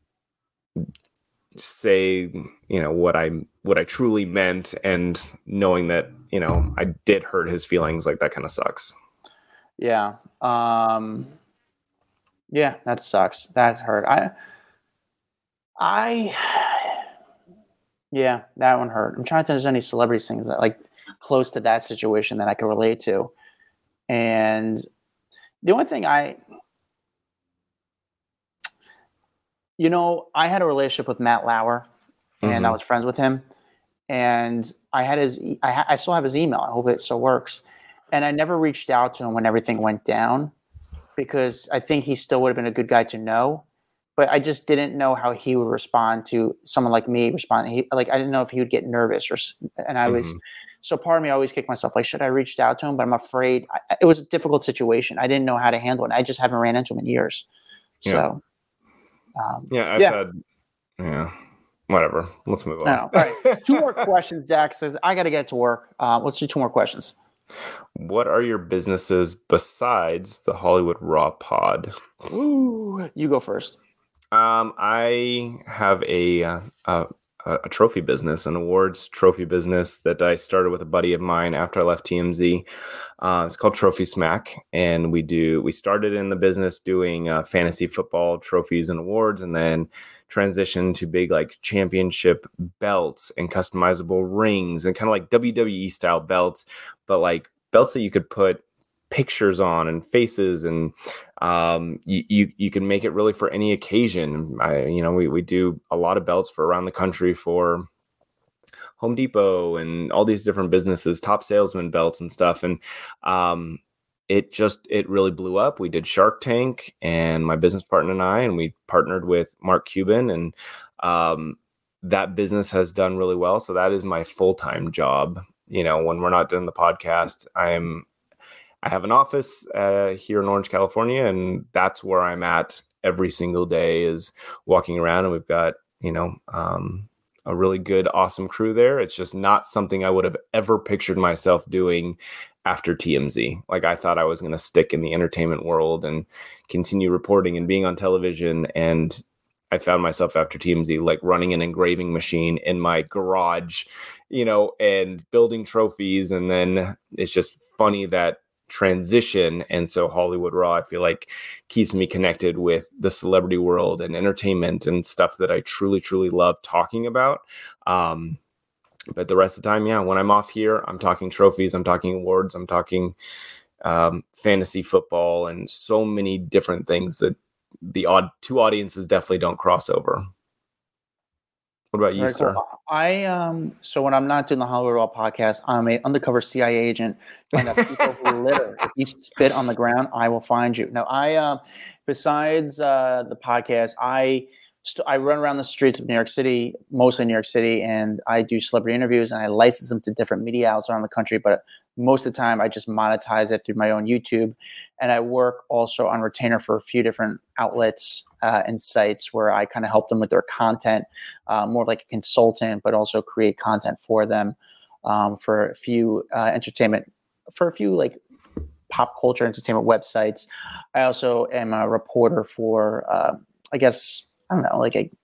say, you know, what I, what I truly meant, and knowing that, you know, I did hurt his feelings. Like, that kind of sucks. Yeah. Um, yeah, that sucks. That's hurt. I, I, yeah, that one hurt. I'm trying to think if there's any celebrity things that like close to that situation that I can relate to. And the only thing I, you know, I had a relationship with Matt Lauer, and mm-hmm. I was friends with him, and I had his, I, ha- I still have his email. I hope it still works. And I never reached out to him when everything went down, because I think he still would have been a good guy to know. But I just didn't know how he would respond to someone like me responding. He, like, I didn't know if he would get nervous, or, and I was, mm-hmm. so part of me always kicked myself. Like, should I reach out to him? But I'm afraid. I, it was a difficult situation. I didn't know how to handle it. I just haven't ran into him in years. Yeah. So, um, yeah, I've yeah. had, yeah, whatever. Let's move on. All right. Two more questions. Dax says, I got to get to work. Uh, let's do two more questions. What are your businesses besides the Hollywood Raw Pod? Ooh, you go first. Um, I have a, uh, a a trophy business, an awards trophy business that I started with a buddy of mine after I left T M Z. Uh, it's called Trophy Smack, and we do we started in the business doing uh, fantasy football trophies and awards, and then transitioned to big like championship belts and customizable rings and kind of like W W E style belts, but like belts that you could put pictures on and faces, and um, you, you you can make it really for any occasion. I, you know, we, we do a lot of belts for around the country for Home Depot and all these different businesses, top salesman belts and stuff. And um, it just, it really blew up. We did Shark Tank, and my business partner and I, and we partnered with Mark Cuban, and um, that business has done really well. So that is my full-time job. You know, when we're not doing the podcast, I'm, I have an office uh, here in Orange, California, and that's where I'm at every single day, is walking around, and we've got, you know, um, a really good, awesome crew there. It's just not something I would have ever pictured myself doing after T M Z. Like, I thought I was going to stick in the entertainment world and continue reporting and being on television. And I found myself after T M Z, like running an engraving machine in my garage, you know, and building trophies. And then it's just funny that transition. And so Hollywood Raw, I feel like, keeps me connected with the celebrity world and entertainment and stuff that I truly, truly love talking about. Um, but the rest of the time, yeah, when I'm off here, I'm talking trophies, I'm talking awards, I'm talking um, fantasy football, and so many different things that the odd two audiences definitely don't cross over. What about you, Very sir? cool. I um so when I'm not doing the Hollywood Raw podcast, I'm an undercover C I A agent, and the people who litter. If you spit on the ground, I will find you. Now, I um besides uh, the podcast, I st- I run around the streets of New York City, mostly New York City, and I do celebrity interviews, and I license them to different media outlets around the country. But most of the time, I just monetize it through my own YouTube, and I work also on retainer for a few different outlets uh, and sites where I kind of help them with their content, uh, more like a consultant, but also create content for them um, for a few uh, entertainment, for a few like pop culture entertainment websites. I also am a reporter for, uh, I guess, I don't know, like a,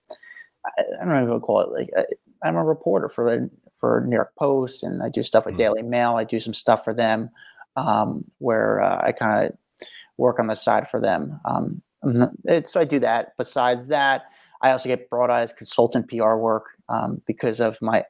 I don't know what to call it. Like a, I'm a reporter for the for New York Post, and I do stuff with Daily Mail. I do some stuff for them um, where uh, I kind of work on the side for them. Um, it's, so I do that. Besides that, I also get brought on as consultant P R work um, because of my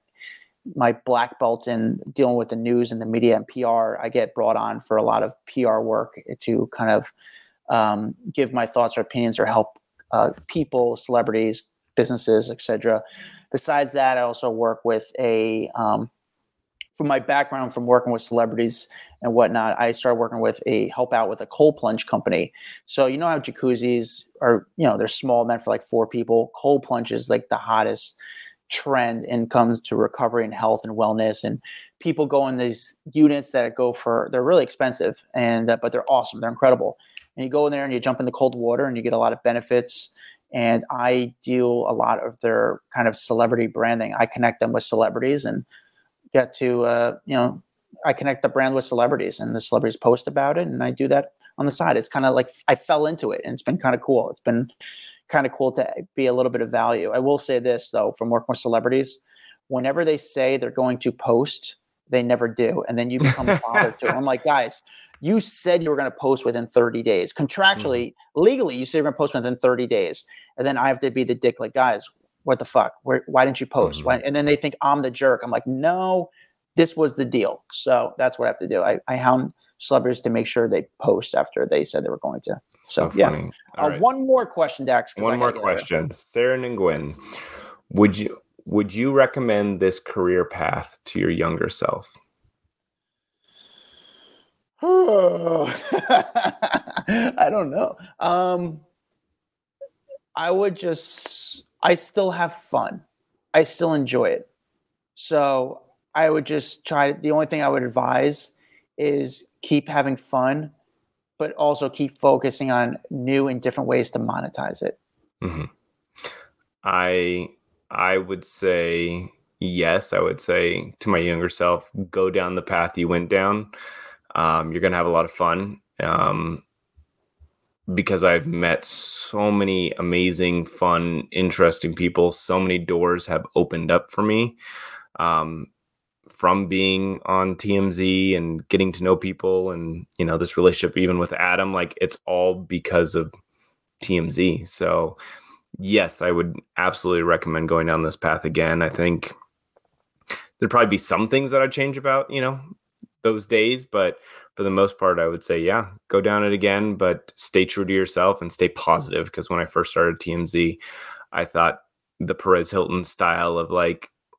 my black belt in dealing with the news and the media and P R. I get brought on for a lot of P R work to kind of um, give my thoughts or opinions or help uh, people, celebrities, businesses, et cetera. Besides that, I also work with a, um, from my background from working with celebrities and whatnot, I started working with a, help out with a cold plunge company. So you know how jacuzzis are, you know, they're small, meant for like four people. Cold plunge is like the hottest trend and comes to recovery and health and wellness. And people go in these units that go for, they're really expensive, and uh, but they're awesome. They're incredible. And you go in there and you jump in the cold water and you get a lot of benefits. And I do a lot of their kind of celebrity branding. I connect them with celebrities and get to, uh, you know, I connect the brand with celebrities, and the celebrities post about it. And I do that on the side. It's kind of like I fell into it, and it's been kind of cool. It's been kind of cool to be a little bit of value. I will say this, though, from working with celebrities, whenever they say they're going to post, they never do. And then you become bothered to. I'm like, guys, you said you were going to post within thirty days. Contractually, mm-hmm. legally, you said you're going to post within thirty days. And then I have to be the dick, like, guys, what the fuck? Where, why didn't you post? Mm-hmm. Why? And then they think I'm the jerk. I'm like, no, this was the deal. So that's what I have to do. I, I hound celebrities to make sure they post after they said they were going to. So, so yeah. Uh, right. One more question, Dax. One more question. Sarah Nguyen, would you would you recommend this career path to your younger self? I don't know. Um, I would just, I still have fun. I still enjoy it. So I would just try, the only thing I would advise is keep having fun, but also keep focusing on new and different ways to monetize it. Mm-hmm. I, I would say, yes, I would say to my younger self, go down the path you went down. Um, you're going to have a lot of fun. Um, because I've met so many amazing, fun, interesting people. So many doors have opened up for me um, from being on T M Z and getting to know people, and, you know, this relationship even with Adam, like, it's all because of T M Z. So yes, I would absolutely recommend going down this path again. I think there'd probably be some things that I'd change about, you know, those days, but for the most part, I would say, yeah, go down it again, but stay true to yourself and stay positive. Because when I first started T M Z, I thought the Perez Hilton style of like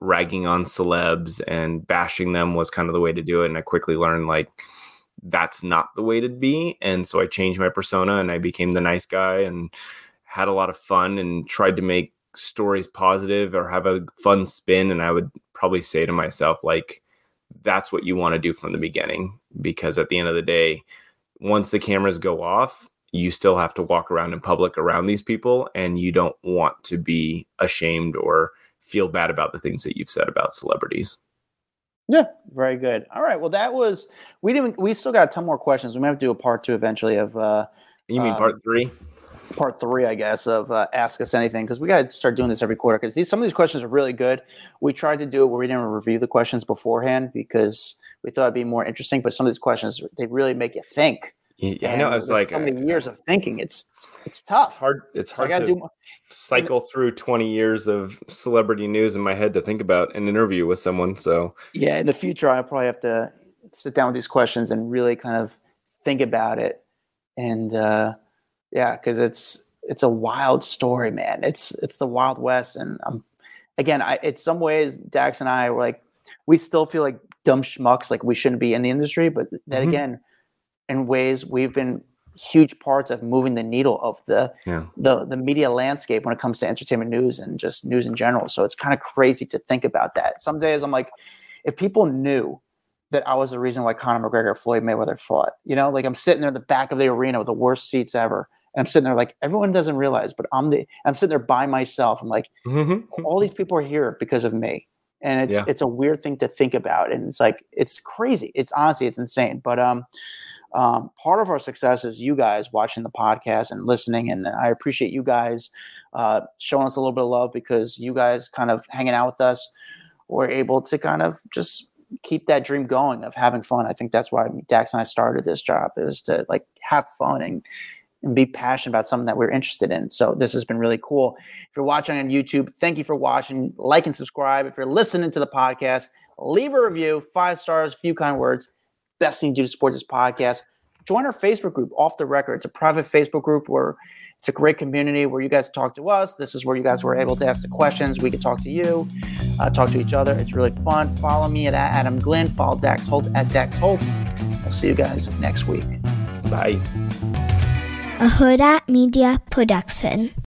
ragging on celebs and bashing them was kind of the way to do it. And I quickly learned like that's not the way to be. And so I changed my persona and I became the nice guy and had a lot of fun and tried to make stories positive or have a fun spin. And I would probably say to myself, like, that's what you want to do from the beginning, because at the end of the day, once the cameras go off, you still have to walk around in public around these people, and you don't want to be ashamed or feel bad about the things that you've said about celebrities. Yeah, very good. All right. Well, that was, we didn't, we still got a ton more questions. We might have to do a part two eventually of, uh, you mean um, part three? Part three, I guess, of uh, Ask Us Anything, because we got to start doing this every quarter, because these some of these questions are really good. We tried to do it where we didn't review the questions beforehand because we thought it'd be more interesting, but some of these questions, they really make you think. Yeah, I know. It's like so many uh, years of thinking. It's it's, it's tough. It's hard. It's hard so to do more. cycle through twenty years of celebrity news in my head to think about an interview with someone. So yeah, in the future, I'll probably have to sit down with these questions and really kind of think about it. And uh, yeah, because it's it's a wild story, man. It's it's the Wild West, and um, again, I, in some ways, Dax and I were like, we still feel like dumb schmucks, like we shouldn't be in the industry, but then mm-hmm. again. In ways we've been huge parts of moving the needle of the, yeah. the the media landscape when it comes to entertainment news and just news in general. So it's kind of crazy to think about that. Some days I'm like, if people knew that I was the reason why Conor McGregor, Floyd Mayweather fought, you know, like I'm sitting there in the back of the arena with the worst seats ever. And I'm sitting there like, everyone doesn't realize, but I'm the, I'm sitting there by myself. I'm like, mm-hmm. all these people are here because of me. And it's, yeah. it's a weird thing to think about. And it's like, it's crazy. It's honestly, it's insane. But, um, Um, part of our success is you guys watching the podcast and listening. And I appreciate you guys uh, showing us a little bit of love, because you guys kind of hanging out with us were able to kind of just keep that dream going of having fun. I think that's why Dax and I started this job, is to like have fun and, and be passionate about something that we're interested in. So this has been really cool. If you're watching on YouTube, thank you for watching. Like and subscribe. If you're listening to the podcast, leave a review, five stars, a few kind words. Best thing to do to support this podcast. Join our Facebook group, Off the Record. It's a private Facebook group where it's a great community where you guys talk to us. This is where you guys were able to ask the questions. We can talk to you, uh, talk to each other. It's really fun. Follow me at Adam Glynn. Follow Dax Holt at Dax Holt. I'll see you guys next week. Bye. A Huda Media Production.